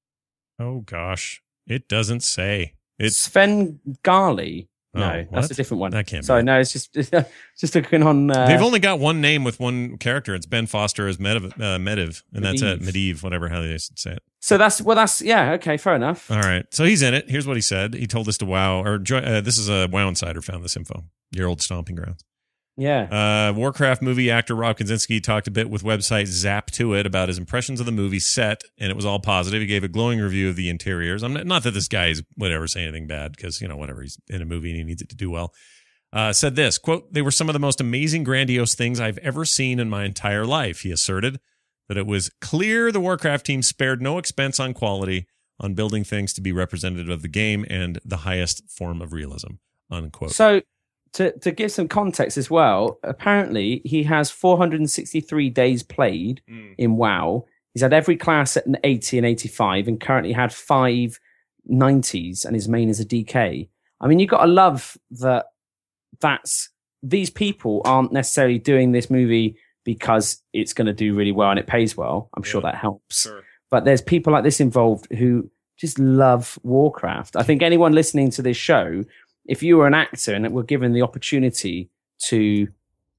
Oh gosh, it doesn't say. It's Sven Garley. Oh, No, that's what? a different one. That can't be Sorry, it. no, it's just it's just looking on. Uh, They've only got one name with one character. It's Ben Foster as Mediv, uh, Mediv and that's it. Medivh. Medivh, whatever how they say it. so that's well, that's yeah, okay, fair enough. All right, so he's in it. Here's what he said. He told us to WoW or jo- uh, this is a WoW Insider found this info. Your old stomping grounds. Yeah, Uh, Warcraft movie actor Rob Kaczynski talked a bit with website Zap to It about his impressions of the movie set, and it was all positive. He gave a glowing review of the interiors. I'm not, not that this guy is whatever saying anything bad because you know whatever he's in a movie and he needs it to do well. Uh, said this quote: "They were some of the most amazing, grandiose things I've ever seen in my entire life." He asserted that it was clear the Warcraft team spared no expense on quality on building things to be representative of the game and the highest form of realism. Unquote. So to to give some context as well, apparently he has four hundred sixty-three days played Mm. in WoW. He's had every class at an eighty and eighty-five, and currently had five nineties, and his main is a D K. I mean, you've got to love that. That's these people aren't necessarily doing this movie because it's going to do really well and it pays well. I'm sure Yeah. that helps. Sure. But there's people like this involved who just love Warcraft. I think anyone listening to this show, if you were an actor and were given the opportunity to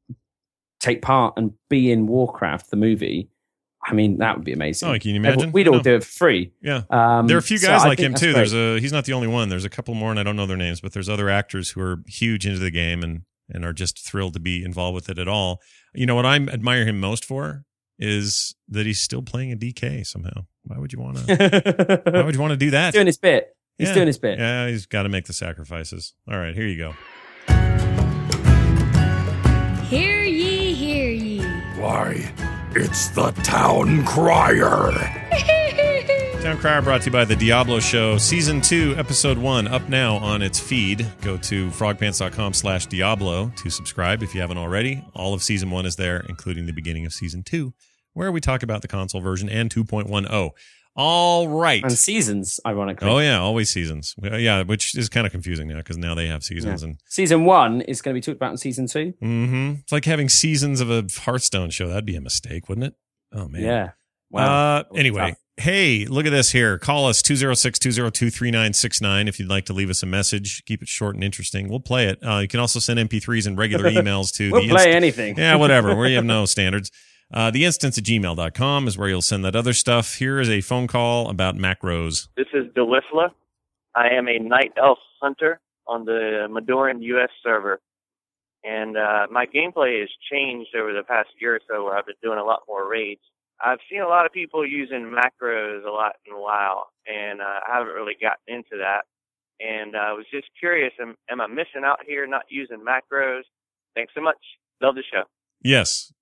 take part and be in Warcraft, the movie, I mean, that would be amazing. Oh, can you imagine? We'd all No. do it for free. Yeah. Um, There are a few so guys I like think him that's too. great. There's a he's not the only one. There's a couple more, and I don't know their names, but there's other actors who are huge into the game and and are just thrilled to be involved with it at all. You know what I admire him most for is that he's still playing a D K somehow. Why would you want to? Why would you want to do that? He's doing his bit. He's Yeah. doing his bit. Yeah, he's got to make the sacrifices. All right, here you go. Hear ye, hear ye. Why, it's the Town Crier. Town Crier brought to you by The Diablo Show, Season two, Episode one, up now on its feed. Go to frogpants.com slash Diablo to subscribe if you haven't already. All of Season one is there, including the beginning of Season two, where we talk about the console version and two point ten. All right. And seasons, ironically. Oh, yeah, always seasons. Well, Yeah, which is kind of confusing now because now they have seasons. and Season one is going to be talked about in season two. hmm It's like having seasons of a Hearthstone show. That'd be a mistake, wouldn't it? Oh, man. Yeah. Uh, That was anyway, tough. hey, look at this here. Call us two oh six, two oh two, three nine six nine if you'd like to leave us a message. Keep it short and interesting. We'll play it. Uh, you can also send M P threes and regular emails to We'll the play inst- anything. Yeah, whatever. We have no standards. Uh, the instance at gmail dot com is where you'll send that other stuff. Here is a phone call about macros. This is Delifla. I am a night elf hunter on the Madoran U S server. And uh, my gameplay has changed over the past year or so where I've been doing a lot more raids. I've seen a lot of people using macros a lot in WoW, and uh, I haven't really gotten into that. And uh, I was just curious, am, am I missing out here not using macros? Thanks so much. Love the show. Yes.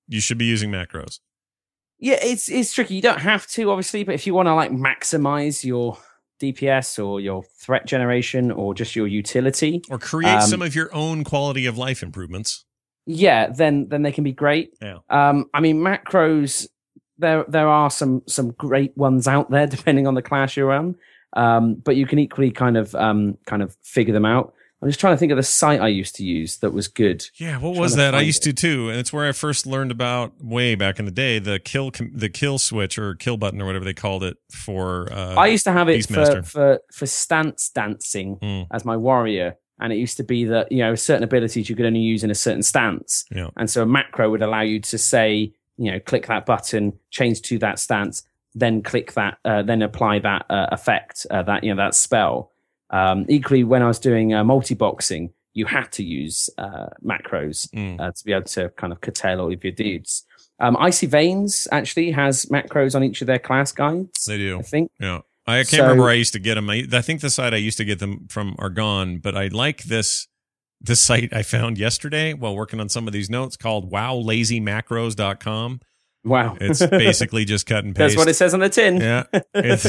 you should be using macros. Yeah, it's it's tricky. You don't have to, obviously, but if you want to like maximize your D P S or your threat generation or just your utility, or create um, some of your own quality of life improvements, yeah, then then they can be great. Yeah. Um, I mean, macros. There there are some some great ones out there, depending on the class you're on. Um, but you can equally kind of um kind of figure them out. I'm just trying to think of the site I used to use that was good. Yeah, what was that? I used to too, and it's where I first learned about way back in the day the kill the kill switch or kill button or whatever they called it for. Uh, I used to have it for, Beastmaster. for for stance dancing Mm. as my warrior, and it used to be that you know certain abilities you could only use in a certain stance, Yeah. and so a macro would allow you to say you know click that button, change to that stance, then click that, uh, then apply that uh, effect, uh, that you know that spell. Um, equally, when I was doing uh, multi-boxing, you had to use uh, macros Mm. uh, to be able to kind of curtail all of your dudes. Um, Icy Veins actually has macros on each of their class guides. They do. I think. Yeah. I can't So- remember where I used to get them. I, I think the site I used to get them from are gone, but I like this this site I found yesterday while working on some of these notes called wow lazy macros dot com. Wow. It's basically just cut and paste. That's what it says on the tin. Yeah. It's,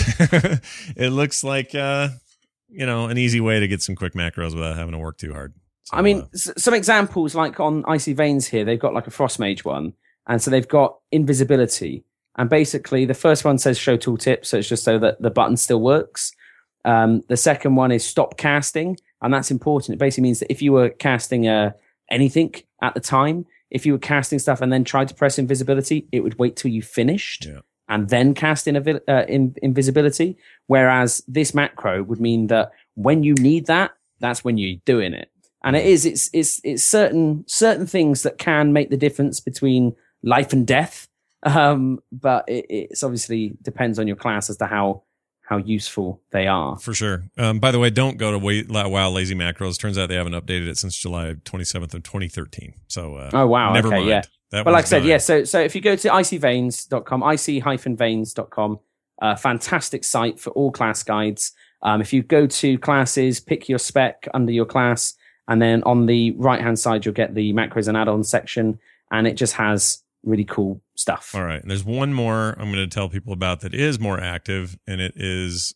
it looks like, uh, you know, an easy way to get some quick macros without having to work too hard. So, I mean, uh, s- some examples like on Icy Veins here, they've got like a Frost Mage one. And so they've got invisibility. And basically, the first one says show tooltip. So it's just so that the button still works. Um, the second one is stop casting. And that's important. It basically means that if you were casting uh, anything at the time, if you were casting stuff and then tried to press invisibility, it would wait till you finished. Yeah. And then cast in, uh, in invisibility. Whereas this macro would mean that when you need that, that's when you're doing it. And it is, it's, it's, it's certain, certain things that can make the difference between life and death. Um, but it, it's obviously depends on your class as to how, how useful they are. For sure. Um, by the way, don't go to Wait, Wow Lazy Macros. Turns out they haven't updated it since July twenty-seventh of twenty thirteen. So, uh, Oh, wow. never okay, mind. yeah. That But like I one's said, done. yeah. So, so if you go to icy veins dot com, icy veins dot com, uh, fantastic site for all class guides. Um, if you go to classes, pick your spec under your class, and then on the right hand side, you'll get the macros and add-ons section, and it just has really cool stuff. All right. And there's one more I'm going to tell people about that is more active, and it is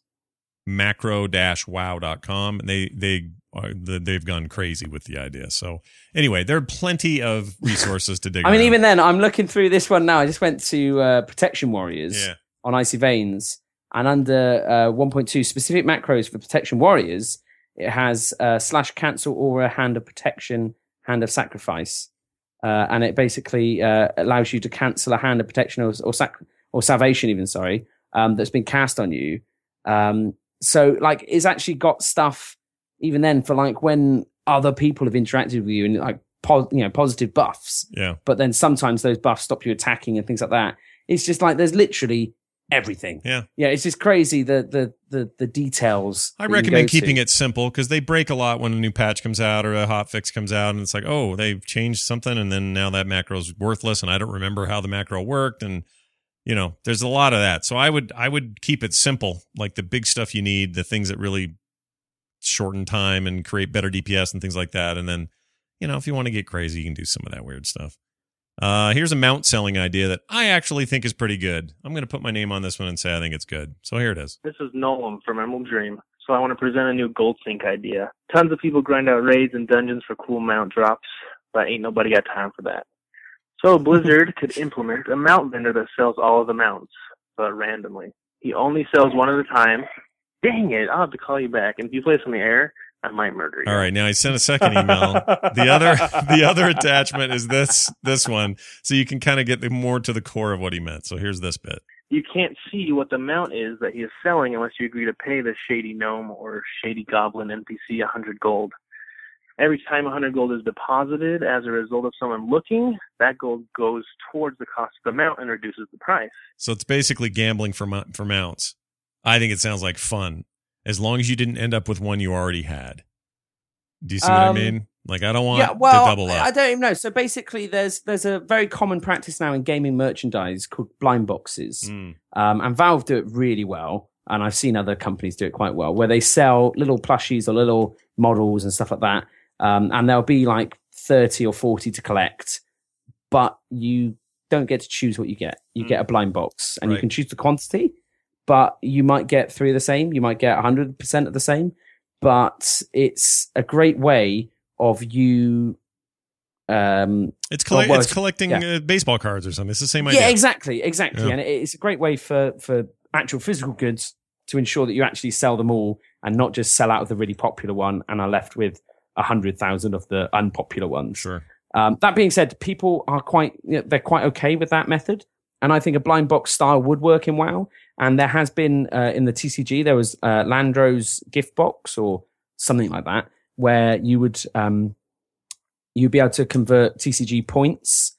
macro dash wow dot com. And they, they, are, they've gone crazy with the idea. So anyway, there are plenty of resources to dig I mean, around. even then, I'm looking through this one now. I just went to uh, Protection Warriors Yeah. on Icy Veins, and under uh, one point two specific macros for Protection Warriors, it has uh, slash cancel aura, hand of protection, hand of sacrifice, uh, and it basically uh, allows you to cancel a hand of protection or or, sac- or salvation, even sorry, um, that's been cast on you. Um, so, like, it's actually got stuff even then for like when other people have interacted with you and like po- you know positive buffs. Yeah. But then sometimes those buffs stop you attacking and things like that. It's just like there's literally everything. Yeah. Yeah, it's just crazy the the the, the details. I that you recommend go to. keeping it simple because they break a lot when a new patch comes out or a hot fix comes out, and it's like, oh, they've changed something, and then now that macro's worthless, and I don't remember how the macro worked, and you know, there's a lot of that. So I would I would keep it simple, like the big stuff you need, the things that really shorten time and create better D P S and things like that, and then you know, if you want to get crazy, you can do some of that weird stuff. Uh, here's a mount selling idea that I actually think is pretty good. I'm going to put my name on this one and say I think it's good. So here it is. This is Nolan from Emerald Dream. So I want to present a new gold sync idea. Tons of people grind out raids and dungeons for cool mount drops, but ain't nobody got time for that. So Blizzard could implement a mount vendor that sells all of the mounts, but randomly. He only sells one at a time. Dang it, I'll have to call you back. And if you place on the air, I might murder you. All right, now I sent a second email. The other the other attachment is this this one, so you can kind of get the, more to the core of what he meant. So here's this bit. You can't see what the mount is that he is selling unless you agree to pay the shady gnome or shady goblin N P C one hundred gold. Every time one hundred gold is deposited as a result of someone looking, that gold goes towards the cost of the mount and reduces the price. So it's basically gambling for mou- for mounts. I think it sounds like fun, as long as you didn't end up with one you already had. Do you see what I Um, mean? Like, I don't want Yeah, well, to double up. I don't even know. So basically, there's there's a very common practice now in gaming merchandise called blind boxes, Mm. um, and Valve do it really well, and I've seen other companies do it quite well, where they sell little plushies or little models and stuff like that, um, and there'll be like thirty or forty to collect, but you don't get to choose what you get. You Mm. get a blind box, and Right. you can choose the quantity, but you might get three of the same. You might get one hundred percent of the same, but it's a great way of you. Um, It's, coll- well, it's collecting yeah. uh, baseball cards or something. It's the same idea. yeah, exactly, exactly, Yeah. and it- it's a great way for for actual physical goods to ensure that you actually sell them all and not just sell out of the really popular one and are left with a hundred thousand of the unpopular ones. Sure. Um, that being said, people are quite you know, they're quite okay with that method, and I think a blind box style would work in WoW. And there has been uh, in the T C G there was uh, Landro's gift box or something like that, where you would um, you'd be able to convert T C G points,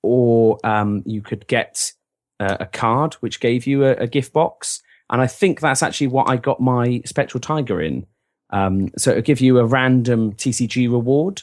or um, you could get uh, a card which gave you a, a gift box. And I think that's actually what I got my Spectral Tiger in. Um, so it'll give you a random T C G reward.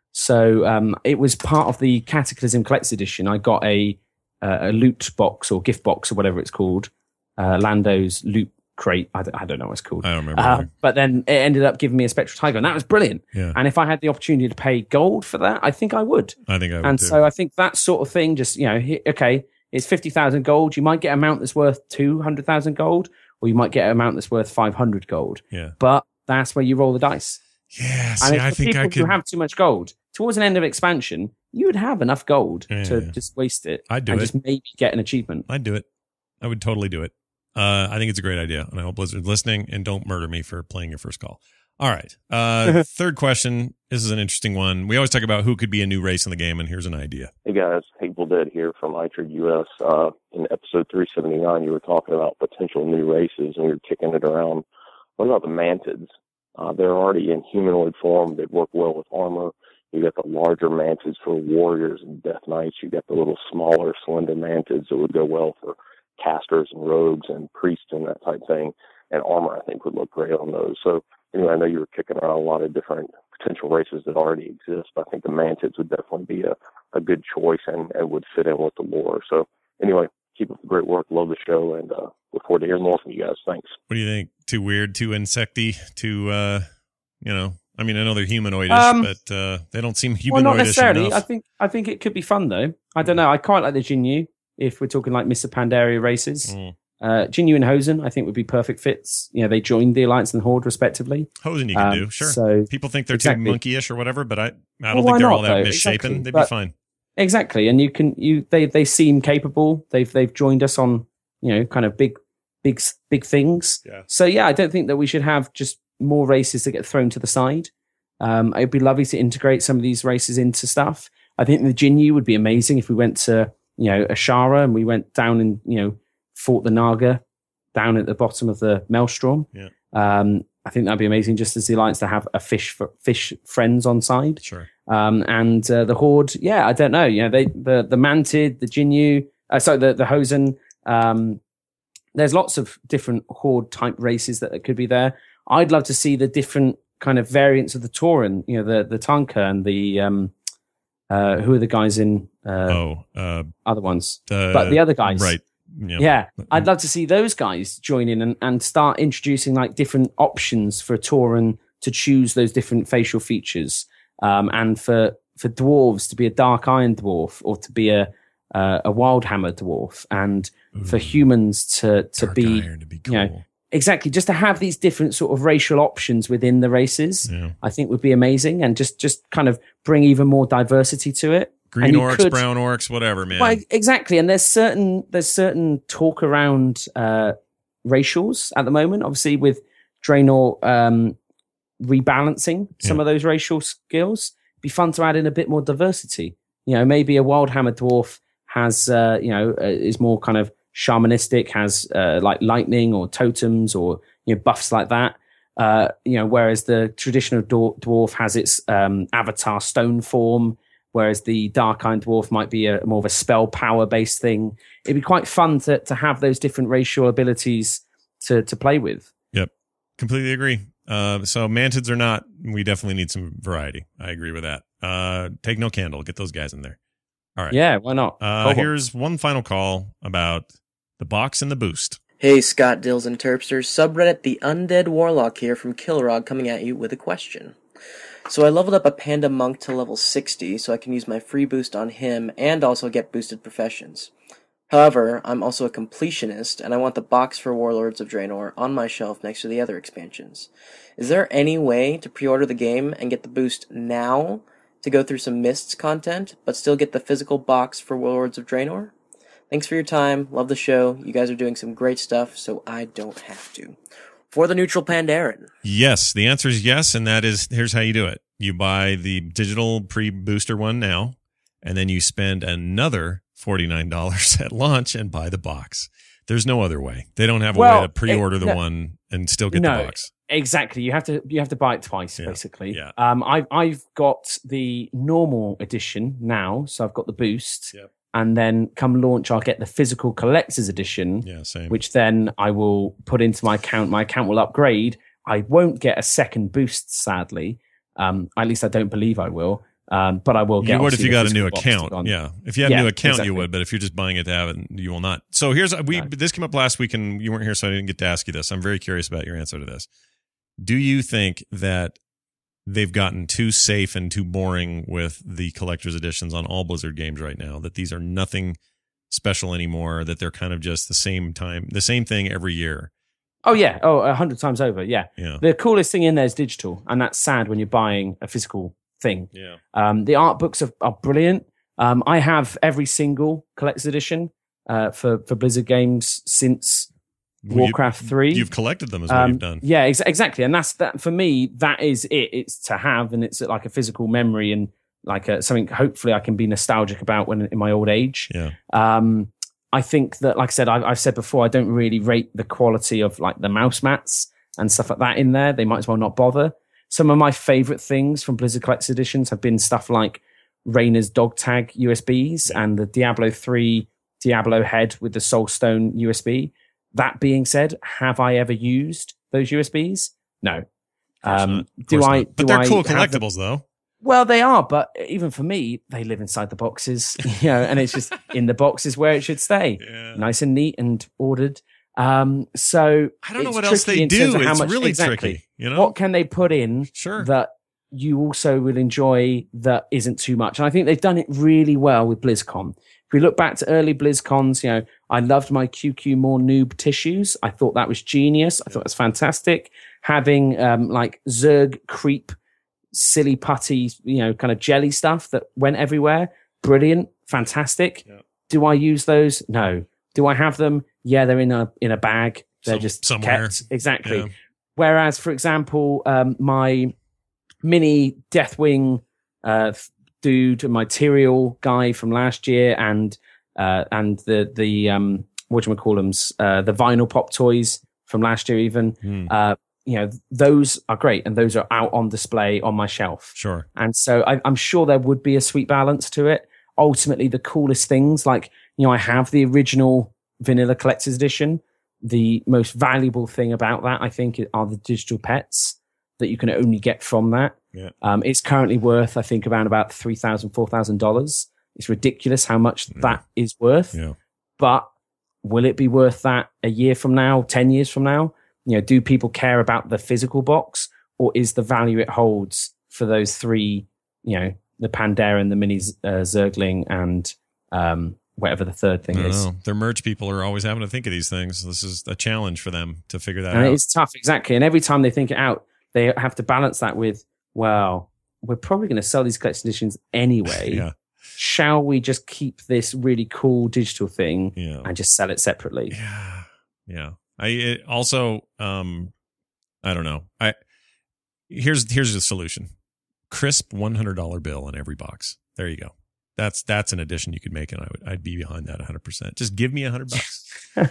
So um, it was part of the Cataclysm Collector's Edition. I got a uh, a loot box or gift box or whatever it's called, uh, Lando's loot crate. I don't, I don't know what it's called. I don't remember. Uh, but then it ended up giving me a Spectral Tiger, and that was brilliant. Yeah. And if I had the opportunity to pay gold for that, I think I would. I think I would And too. so I think that sort of thing, just, you know, he- okay, it's fifty thousand gold. You might get a mount that's worth two hundred thousand gold, or you might get a mount that's worth five hundred gold. Yeah. But that's where you roll the dice. Yeah. And See, if I for think people I who could. have too much gold, towards an end of expansion, you would have enough gold Yeah, to yeah. just waste it. I'd do and it. just maybe get an achievement. I'd do it. I would totally do it. Uh, I think it's a great idea, and I hope Blizzard's listening, and don't murder me for playing your first call. All right. Uh, third question. This is an interesting one. We always talk about who could be a new race in the game, and here's an idea. Hey guys, Hateful Dead here from iTrade U S. Uh, in episode three seventy-nine, you were talking about potential new races, and we were kicking it around. What about the Mantids? Uh, they're already in humanoid form. They'd work well with armor. You got the larger Mantids for warriors and death knights. You got the little smaller, slender Mantids that would go well for casters and rogues and priests and that type of thing. And armor, I think, would look great on those. So anyway, I know you were kicking around a lot of different potential races that already exist, but I think the Mantids would definitely be a, a good choice and, and would fit in with the lore. So anyway, keep up the great work. Love the show, and uh, look forward to hearing more from you guys. Thanks. What do you think? Too weird? Too insecty? Too, uh, you know, I mean, I know they're humanoidish, Um, but uh, they don't seem humanoidish Well, not necessarily. enough. I think I think it could be fun though. I don't know. I quite like the Jinyu. If we're talking like Mister Pandaria races, Mm. uh, Jinyu and Hosen, I think would be perfect fits. You know, they joined the Alliance and Horde respectively. Hosen you can Um, do, sure. So People think they're exactly. too monkeyish or whatever, but I, I don't Well, why think they're not, all that though? misshapen. Exactly. They'd be But- fine. exactly, and you can you they they seem capable. They've they've joined us on you know kind of big big big things. Yeah. So yeah, I don't think that we should have just more races that get thrown to the side. Um, it'd be lovely to integrate some of these races into stuff. I think the Jinyu would be amazing if we went to you know Ashara and we went down and you know fought the Naga down at the bottom of the Maelstrom. Yeah. Um, I think that'd be amazing, just as the Alliance to have a fish for, fish friends on side. Sure. Um, and uh, the Horde, yeah, I don't know. You know, they the the Mantid, the Jinyu, uh, sorry, the the Hosen. Um, there's lots of different Horde type races that, that could be there. I'd love to see the different kind of variants of the Tauren. You know, the the Tanka and the um, uh, who are the guys in uh, oh, uh, other ones? the, But the other guys, right? Yeah. Yeah, I'd love to see those guys join in and, and start introducing like different options for Tauren to choose those different facial features, um, and for for dwarves to be a dark iron dwarf or to be a uh, a wild hammer dwarf, and Ooh, for humans to to dark be iron to be cool. you know, exactly just to have these different sort of racial options within the races. Yeah. I think would be amazing, and just just kind of bring even more diversity to it. Green And you orcs, could- brown orcs, whatever, man. Well, exactly, and there's certain there's certain talk around uh, racials at the moment. Obviously, with Draenor um, rebalancing some Yeah. of those racial skills, it'd be fun to add in a bit more diversity. You know, maybe a wild hammer dwarf has uh, you know uh, is more kind of shamanistic, has uh, like lightning or totems or you know buffs like that. Uh, you know, whereas the traditional dwar- dwarf has its um, avatar stone form. Whereas the Dark Iron Dwarf might be a more of a spell power based thing. It'd be quite fun to to have those different racial abilities to to play with. Yep. Completely agree. Uh, so Mantids or not, we definitely need some variety. I agree with that. Uh, take no candle. Get those guys in there. All right. Yeah, why not? Uh, Oh, here's one final call about the box and the boost. Hey, Scott, Dills, and Terpsters, subreddit The Undead Warlock here from Kilrog coming at you with a question. So I leveled up a Panda Monk to level sixty, so I can use my free boost on him and also get boosted professions. However, I'm also a completionist, and I want the box for Warlords of Draenor on my shelf next to the other expansions. Is there any way to pre-order the game and get the boost now to go through some Mists content, but still get the physical box for Warlords of Draenor? Thanks for your time. Love the show. You guys are doing some great stuff, so I don't have to. For the neutral Pandaren. Yes, the answer is yes, and that is, here's how you do it. You buy the digital pre-booster one now, and then you spend another forty-nine dollars at launch and buy the box. There's no other way. They don't have a well, way to pre-order it, the no, one and still get no, the box. Exactly. You have to you have to buy it twice, yeah. basically. Yeah. Um, I've I've got the normal edition now, so I've got the boost. Yep. And then come launch, I'll get the physical collector's edition, yeah, same. which then I will put into my account. My account will upgrade. I won't get a second boost, sadly. Um, at least I don't believe I will. Um, but I will get. You would if you got a new box account. on. Yeah, if you had yeah, a new account, exactly. you would. But if you're just buying it to have it, you will not. So here's we. No. This came up last week, and you weren't here, so I didn't get to ask you this. I'm very curious about your answer to this. Do you think that they've gotten too safe and too boring with the collector's editions on all Blizzard games right now? That these are nothing special anymore, that they're kind of just the same time, the same thing every year. Oh yeah, oh a hundred times over. Yeah. Yeah. The coolest thing in there is digital, and that's sad when you're buying a physical thing. Yeah. Um, the art books are, are brilliant. Um, I have every single collector's edition uh, for for Blizzard games since Well, Warcraft you, three. You've collected them, is what um, you've done. Yeah, ex- exactly, and that's that for me. That is it. It's to have, and it's like a physical memory and like a, something. Hopefully, I can be nostalgic about when in my old age. Yeah. Um, I think that, like I said, I've, I've said before, I don't really rate the quality of like the mouse mats and stuff like that in there. They might as well not bother. Some of my favorite things from Blizzard Collector's Editions have been stuff like Rayna's dog tag U S Bs and the Diablo three Diablo head with the Soulstone U S B. That being said, have I ever used those U S Bs? No. Um, do I? But do they're I cool have the- collectibles, though. Well, they are, but even for me, they live inside the boxes, you know, and it's just in the boxes where it should stay, Yeah. nice and neat and ordered. Um, so I don't know it's what else tricky they in terms do. of how It's much- really exactly. tricky. You know, What can they put in Sure. that you also will enjoy that isn't too much? And I think they've done it really well with BlizzCon. If we look back to early BlizzCons, you know, I loved my Q Q More Noob tissues. I thought that was genius. I thought it was fantastic. Having um, like Zerg creep, silly putty, you know, kind of jelly stuff that went everywhere. Brilliant, fantastic. Yeah. Do I use those? No. Do I have them? Yeah, they're in a in a bag. They're Some- just somewhere. kept. Exactly. Yeah. Whereas, for example, um, my mini Deathwing uh, dude, my Tyrael guy from last year, and uh, and the the um, whatchamacallums, uh, the vinyl pop toys from last year, even. Hmm. Uh, you know, those are great, and those are out on display on my shelf. Sure. And so I, I'm sure there would be a sweet balance to it. Ultimately, the coolest things, like, you know, I have the original Vanilla Collector's Edition. The most valuable thing about that, I think, are the digital pets that you can only get from that. Yeah. Um, it's currently worth, I think, around about three thousand dollars, four thousand dollars. It's ridiculous how much Yeah. that is worth. Yeah. But will it be worth that a year from now, ten years from now? You know, do people care about the physical box, or is the value it holds for those three, you know, the Pandaren, the mini uh, Zergling, and um, whatever the third thing I don't is? know. Their merch people are always having to think of these things. This is a challenge for them to figure that And out. it's tough, exactly. And every time they think it out, they have to balance that with, well, we're probably going to sell these collection editions anyway. Yeah. Shall we just keep this really cool digital thing Yeah. and just sell it separately? Yeah. Yeah. I it also um I don't know. I here's here's the solution. Crisp one hundred dollars bill on every box. There you go. That's that's an addition you could make, and I would I'd be behind that one hundred percent. Just give me one hundred bucks.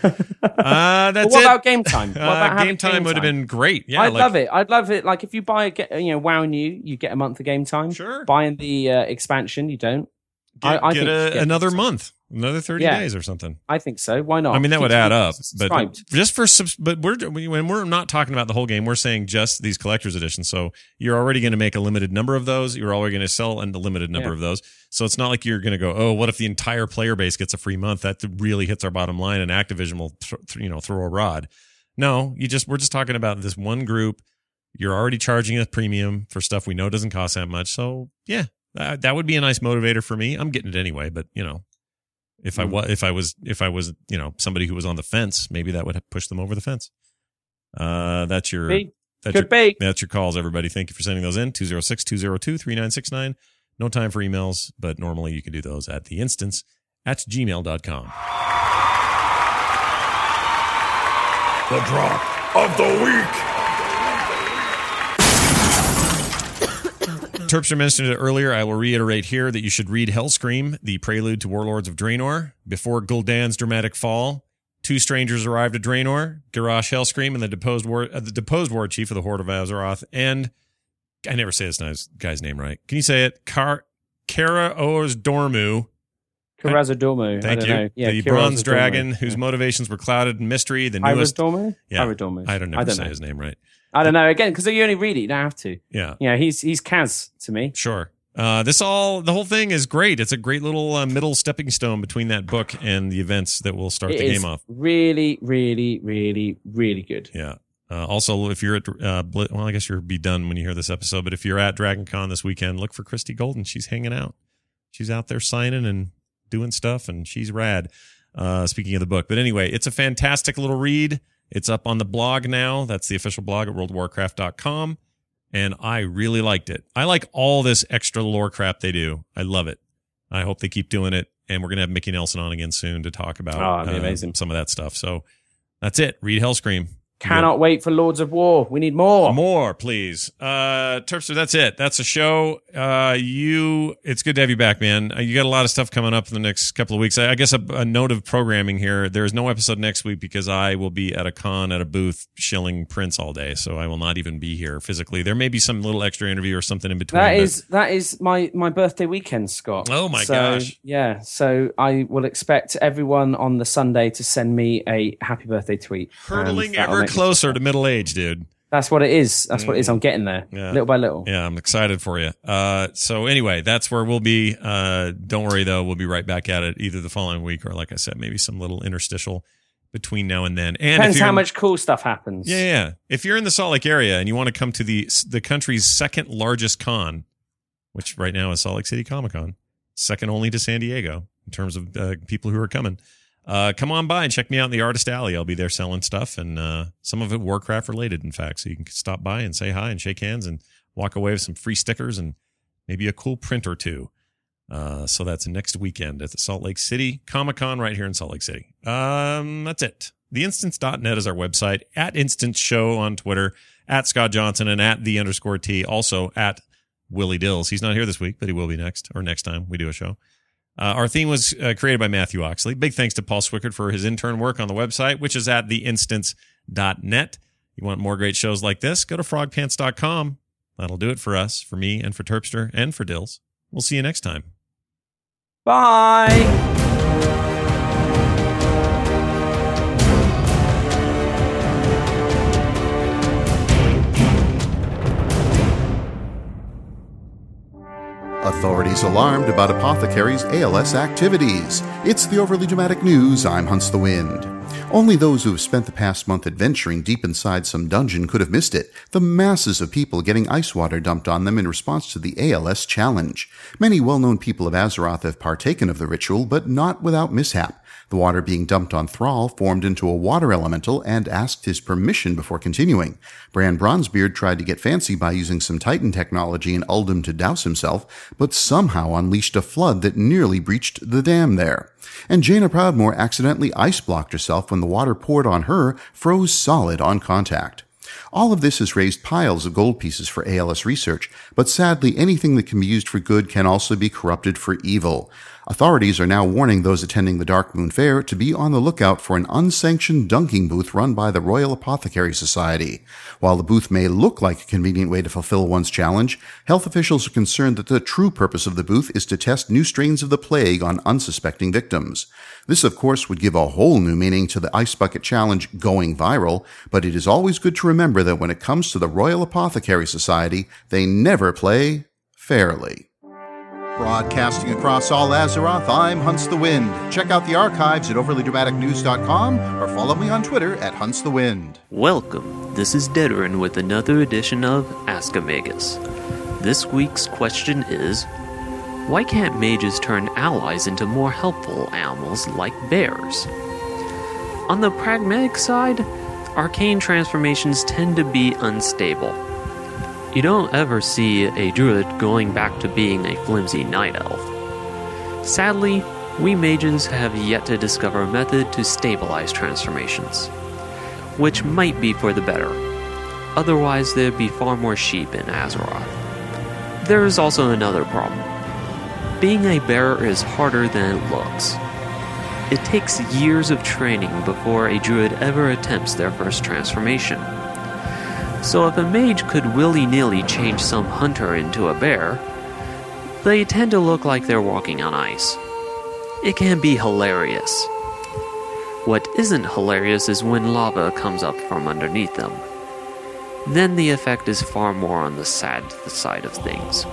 Uh that's Well, what it. about game time? What Uh, about having game time would have been great. Yeah, I'd like, love it. I'd love it. Like if you buy, a, get, you know, WoW New, you get a month of game time. Sure. Buying the uh, expansion, you don't. Get, I, I get think a, yeah, another so. month, another thirty Yeah. days or something. I think so. Why not? I mean, that Keep would add people up, but subscribed. just for subs- but we're when we're not talking about the whole game, we're saying just these collector's editions. So you're already going to make a limited number of those. You're already going to sell a limited number Yeah. of those. So it's not like you're going to go, oh, what if the entire player base gets a free month? That really hits our bottom line, and Activision will th- th- you know throw a rod. No, you just we're just talking about this one group You're already charging a premium for stuff we know doesn't cost that much. So yeah, that, that would be a nice motivator for me. I'm getting it anyway, but you know, if I was, if I was, if I was, you know, somebody who was on the fence, maybe that would push them over the fence. Uh, that's your, Be. that's Could your, be. that's your calls, everybody. Thank you for sending those in. two oh six, two oh two, three nine six nine. No time for emails, but normally you can do those at the instance at gmail dot com. The drop of the week. Terpster mentioned it earlier. I will reiterate here that you should read Hellscream, the prelude to Warlords of Draenor. Before Gul'dan's dramatic fall, two strangers arrived at Draenor, Garrosh Hellscream and the deposed war, uh, the deposed war chief of the Horde of Azeroth, and I never say this guy's name right. Can you say it? Kar- Kara Ozdormu. Karazadormu. Thank I don't you. Know. Yeah, the Kira bronze Ozadormu. dragon Yeah. whose motivations were clouded in mystery. The newest. Iradormu? Yeah. Iradormu. I don't never I don't say know. his name right. I don't know. Again, because you only read it, you don't have to. Yeah. Yeah, he's he's Kaz to me. Sure. Uh, this all, the whole thing is great. It's a great little uh, middle stepping stone between that book and the events that will start It the is game off. really, really, really, really good. Yeah. Uh, also, if you're at, uh, Bl- well, I guess you'll be done when you hear this episode, but if you're at Dragon Con this weekend, look for Christy Golden. She's hanging out. She's out there signing and doing stuff, and she's rad. Uh, speaking of the book. But anyway, it's a fantastic little read. It's up on the blog now. That's the official blog at world of warcraft dot com. And I really liked it. I like all this extra lore crap they do. I love it. I hope they keep doing it. And we're going to have Mickey Nelson on again soon to talk about Oh, that'd be uh, amazing. some of that stuff. So that's it. Read Hellscream. Cannot wait for Lords of War. We need more. More, please. Uh, Terpster, that's it. That's the show. Uh, you, it's good to have you back, man. Uh, you got a lot of stuff coming up in the next couple of weeks. I, I guess a, a note of programming here. There's no episode next week because I will be at a con at a booth shilling prints all day. So I will not even be here physically. There may be some little extra interview or something in between. That but- is that is my, my birthday weekend, Scott. Oh my so, gosh. Yeah, so I will expect everyone on the Sunday to send me a happy birthday tweet. hurtling and that'll ever make me- closer to middle age, dude. That's what it is. That's what it is. I'm getting there, Yeah. little by little. Yeah, I'm excited for you. Uh, so anyway, that's where we'll be. Uh, don't worry though, we'll be right back at it either the following week or, like I said, maybe some little interstitial between now and then. And Depends if you're how in- much cool stuff happens. Yeah, yeah. If you're in the Salt Lake area and you want to come to the the country's second largest con, which right now is Salt Lake City Comic Con, second only to San Diego in terms of uh, people who are coming. Uh, come on by and check me out in the Artist Alley. I'll be there selling stuff, and uh, some of it Warcraft related, in fact. So you can stop by and say hi and shake hands and walk away with some free stickers and maybe a cool print or two. Uh, so that's next weekend at the Salt Lake City Comic Con right here in Salt Lake City. Um, that's it. the instance dot net is our website. At Instance Show on Twitter. At Scott Johnson and at the underscore T. Also at Willie Dills. He's not here this week, but he will be next or next time we do a show. Uh, our theme was uh, created by Matthew Oxley. Big thanks to Paul Swickard for his intern work on the website, which is at the instance dot net. You want more great shows like this? Go to frog pants dot com. That'll do it for us, for me, and for Terpster, and for Dills. We'll see you next time. Bye. Authorities alarmed about Apothecary's A L S activities. It's the Overly Dramatic News. I'm Hunts the Wind. Only those who have spent the past month adventuring deep inside some dungeon could have missed it. The masses of people getting ice water dumped on them in response to the A L S challenge. Many well-known people of Azeroth have partaken of the ritual, but not without mishap. The water being dumped on Thrall formed into a water elemental and asked his permission before continuing. Bran Bronzebeard tried to get fancy by using some Titan technology in Uldum to douse himself, but somehow unleashed a flood that nearly breached the dam there. And Jaina Proudmoore accidentally ice-blocked herself when the water poured on her froze solid on contact. All of this has raised piles of gold pieces for A L S research, but sadly anything that can be used for good can also be corrupted for evil. Authorities are now warning those attending the Dark Moon Fair to be on the lookout for an unsanctioned dunking booth run by the Royal Apothecary Society. While the booth may look like a convenient way to fulfill one's challenge, health officials are concerned that the true purpose of the booth is to test new strains of the plague on unsuspecting victims. This, of course, would give a whole new meaning to the Ice Bucket Challenge going viral, but it is always good to remember that when it comes to the Royal Apothecary Society, they never play fairly. Broadcasting across all Azeroth, I'm Hunts the Wind. Check out the archives at overly dramatic news dot com or follow me on Twitter at Hunts the Wind. Welcome, this is Dedoran with another edition of Ask a Magus. This week's question is, why can't mages turn allies into more helpful animals like bears? On the pragmatic side, arcane transformations tend to be unstable. You don't ever see a druid going back to being a flimsy night elf. Sadly, we mages have yet to discover a method to stabilize transformations, which might be for the better. Otherwise, there'd be far more sheep in Azeroth. There is also another problem. Being a bearer is harder than it looks. It takes years of training before a druid ever attempts their first transformation. So if a mage could willy-nilly change some hunter into a bear, they tend to look like they're walking on ice. It can be hilarious. What isn't hilarious is when lava comes up from underneath them. Then the effect is far more on the sad side of things.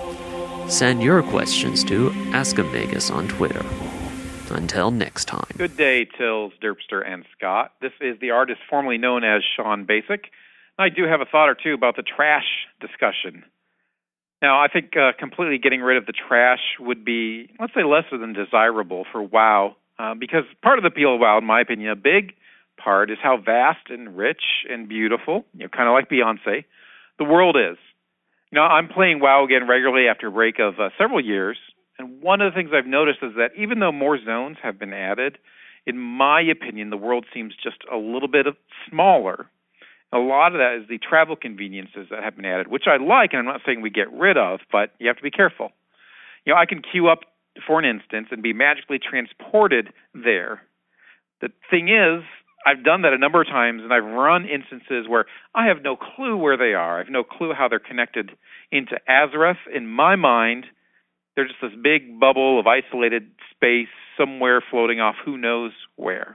Send your questions to Ask a Magus on Twitter. Until next time. Good day, Tills, Derpster, and Scott. This is the artist formerly known as Sean Basic. I do have a thought or two about the trash discussion. Now, I think uh, completely getting rid of the trash would be, let's say, lesser than desirable for WoW, uh, because part of the appeal of WoW, in my opinion, a big part is how vast and rich and beautiful, you know, kind of like Beyonce, the world is. You know, I'm playing WoW again regularly after a break of uh, several years, and one of the things I've noticed is that even though more zones have been added, in my opinion, the world seems just a little bit of smaller. A lot of that is the travel conveniences that have been added, which I like, and I'm not saying we get rid of, but you have to be careful. You know, I can queue up for an instance and be magically transported there. The thing is, I've done that a number of times, and I've run instances where I have no clue where they are. I have no clue how they're connected into Azeroth. In my mind, they're just this big bubble of isolated space somewhere floating off who knows where.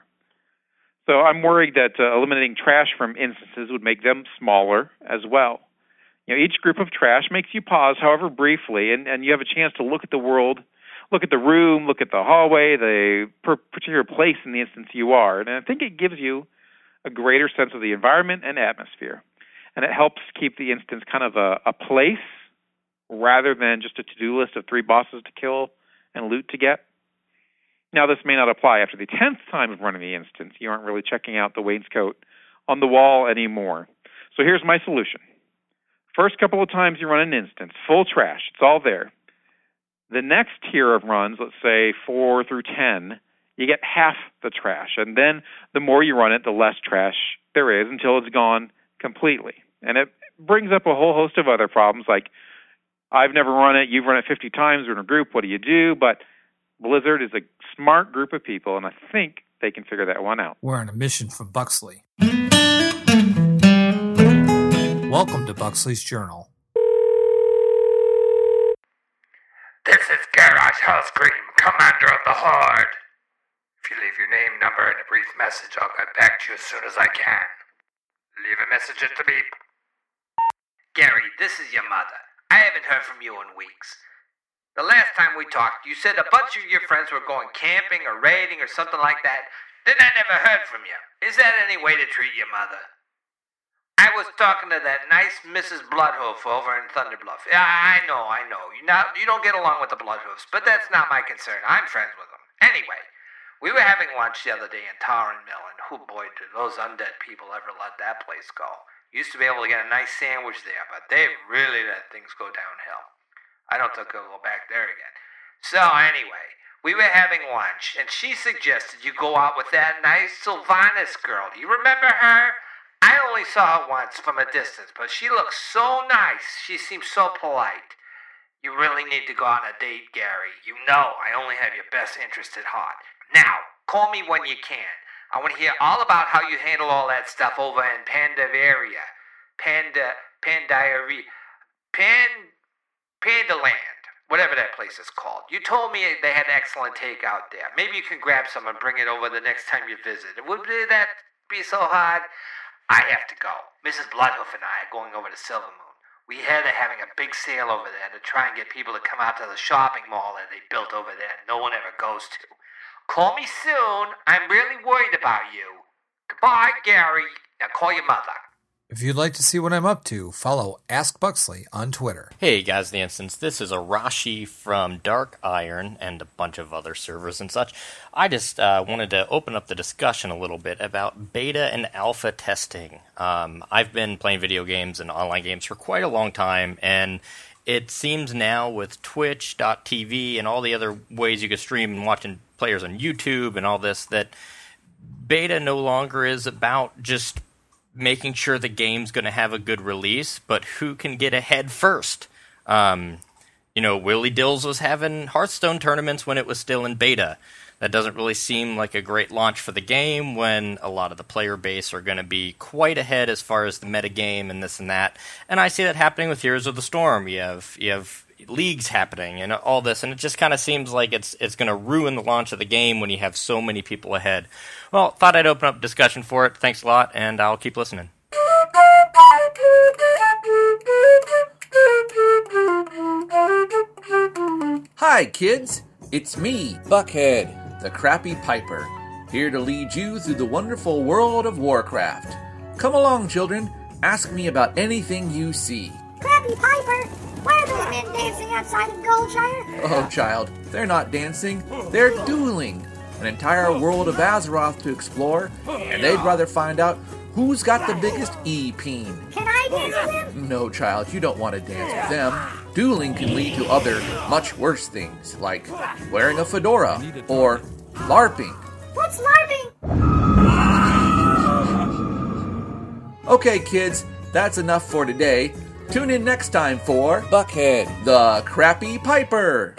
So I'm worried that uh, eliminating trash from instances would make them smaller as well. You know, each group of trash makes you pause, however briefly, and, and you have a chance to look at the world, look at the room, look at the hallway, the per- particular place in the instance you are. And I think it gives you a greater sense of the environment and atmosphere. And it helps keep the instance kind of a, a place rather than just a to-do list of three bosses to kill and loot to get. Now, this may not apply after the tenth time of running the instance. You aren't really checking out the wainscot on the wall anymore. So here's my solution. First couple of times you run an instance, full trash, it's all there. The next tier of runs, let's say four through ten, you get half the trash. And then the more you run it, the less trash there is until it's gone completely. And it brings up a whole host of other problems like, I've never run it, you've run it fifty times, we're in a group, what do you do? But Blizzard is a smart group of people, and I think they can figure that one out. We're on a mission from Buxley. Welcome to Buxley's Journal. This is Garrosh Hellscream, commander of the Horde. If you leave your name, number, and a brief message, I'll get back to you as soon as I can. Leave a message at the beep. Gary, this is your mother. I haven't heard from you in weeks. The last time we talked, you said a bunch of your friends were going camping or raiding or something like that. Then I never heard from you. Is that any way to treat your mother? I was talking to that nice Missus Bloodhoof over in Thunderbluff. Yeah, I know, I know. You not, you don't get along with the Bloodhoofs, but that's not my concern. I'm friends with them. Anyway, we were having lunch the other day in Tarren Mill, and oh boy, did those undead people ever let that place go. Used to be able to get a nice sandwich there, but they really let things go downhill. I don't think I'll go back there again. So anyway, we were having lunch, and she suggested you go out with that nice Sylvanas girl. Do you remember her? I only saw her once from a distance, but she looks so nice. She seems so polite. You really need to go on a date, Gary. You know I only have your best interest at heart. Now, call me when you can. I want to hear all about how you handle all that stuff over in Pandaria. Panda, Pandaria, Pan... Pandaland, whatever that place is called. You told me they had excellent takeout there. Maybe you can grab some and bring it over the next time you visit. Would that be so hard? I have to go. Missus Bloodhoof and I are going over to Silvermoon. We had they're having a big sale over there to try and get people to come out to the shopping mall that they built over there and no one ever goes to. Call me soon. I'm really worried about you. Goodbye, Gary. Now call your mother. If you'd like to see what I'm up to, follow Ask Buxley on Twitter. Hey guys, the Instance. This is Arashi from Dark Iron and a bunch of other servers and such. I just uh, wanted to open up the discussion a little bit about beta and alpha testing. Um, I've been playing video games and online games for quite a long time, and it seems now with Twitch dot T V and all the other ways you can stream and watching players on YouTube and all this, that beta no longer is about just making sure the game's going to have a good release, but who can get ahead first. Um, you know, Willie Dills was having Hearthstone tournaments when it was still in beta. That doesn't really seem like a great launch for the game when a lot of the player base are going to be quite ahead as far as the metagame and this and that. And I see that happening with Heroes of the Storm. You have you have leagues happening and all this, and it just kind of seems like it's it's going to ruin the launch of the game when you have so many people ahead. Well, thought I'd open up discussion for it. Thanks a lot, and I'll keep listening. Hi, kids. It's me, Buckhead, the Crappy Piper, here to lead you through the wonderful world of Warcraft. Come along, children. Ask me about anything you see. Crappy Piper, why are those men dancing outside of Goldshire? Oh, child, they're not dancing. They're dueling. An entire world of Azeroth to explore, and they'd rather find out who's got the biggest E-peen. Can I dance with them? No, child, you don't want to dance with them. Dueling can lead to other, much worse things, like wearing a fedora or LARPing. What's LARPing? Okay, kids, that's enough for today. Tune in next time for Buckhead, the Crappy Piper.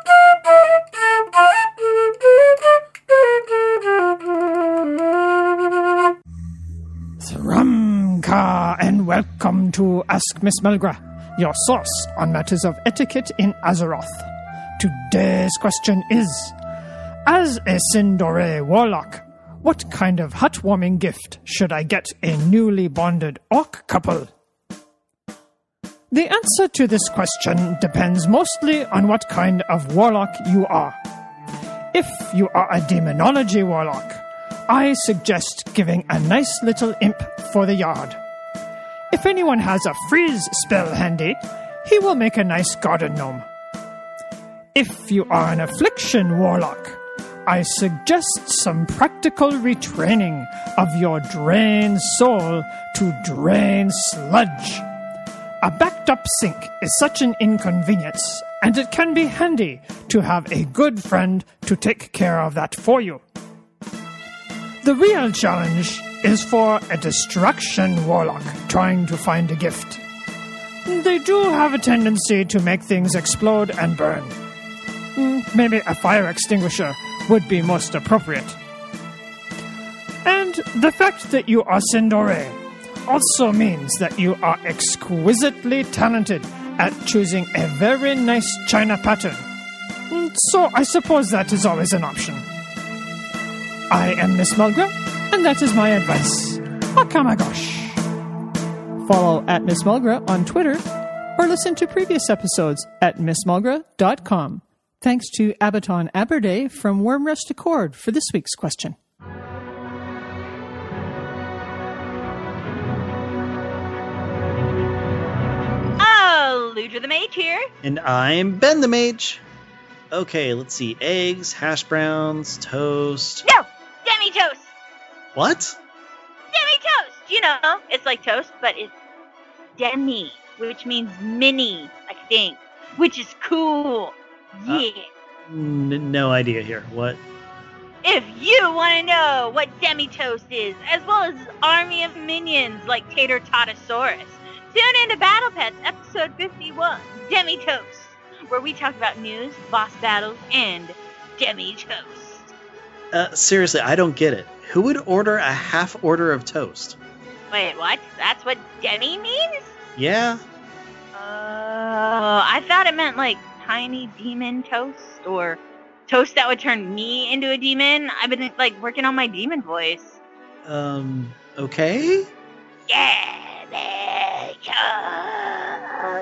Thramka, and welcome to Ask Miss Melgra, your source on matters of etiquette in Azeroth. Today's question is, as a Sindore warlock, what kind of heartwarming gift should I get a newly bonded orc couple? The answer to this question depends mostly on what kind of warlock you are. If you are a demonology warlock, I suggest giving a nice little imp for the yard. If anyone has a freeze spell handy, he will make a nice garden gnome. If you are an affliction warlock, I suggest some practical retraining of your drain soul to drain sludge. A backed-up sink is such an inconvenience, and it can be handy to have a good friend to take care of that for you. The real challenge is for a destruction warlock trying to find a gift. They do have a tendency to make things explode and burn. Maybe a fire extinguisher would be most appropriate. And the fact that you are Sindore also means that you are exquisitely talented at choosing a very nice china pattern. So I suppose that is always an option. I am Miss Melgra, and that is my advice. Oh, my gosh. Follow at Miss Melgra on Twitter, or listen to previous episodes at miss melgra dot com. Thanks to Abaton Aberday from Wormrest Accord for this week's question. Ludra the Mage here. And I'm Ben the Mage. Okay, let's see. Eggs, hash browns, toast. No! Demi toast! What? Demi toast! You know, it's like toast, but it's demi, which means mini, I think. Which is cool. Yeah. Uh, n- no idea here. What? If you want to know what demi toast is, as well as army of minions like Tater Totosaurus, tune into Battle Pets episode fifty-one, Demi Toast, where we talk about news, boss battles, and Demi Toast. Uh, seriously, I don't get it. Who would order a half order of toast? Wait, what? That's what Demi means? Yeah. Uh, I thought it meant like tiny demon toast, or toast that would turn me into a demon. I've been like working on my demon voice. Um, okay. Yeah.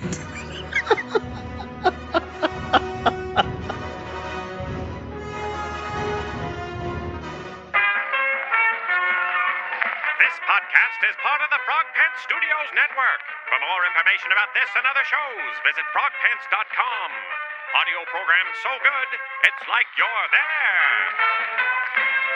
This podcast is part of the Frog Pants Studios Network. For more information about this and other shows, visit frog pants dot com. Audio program so good, it's like you're there.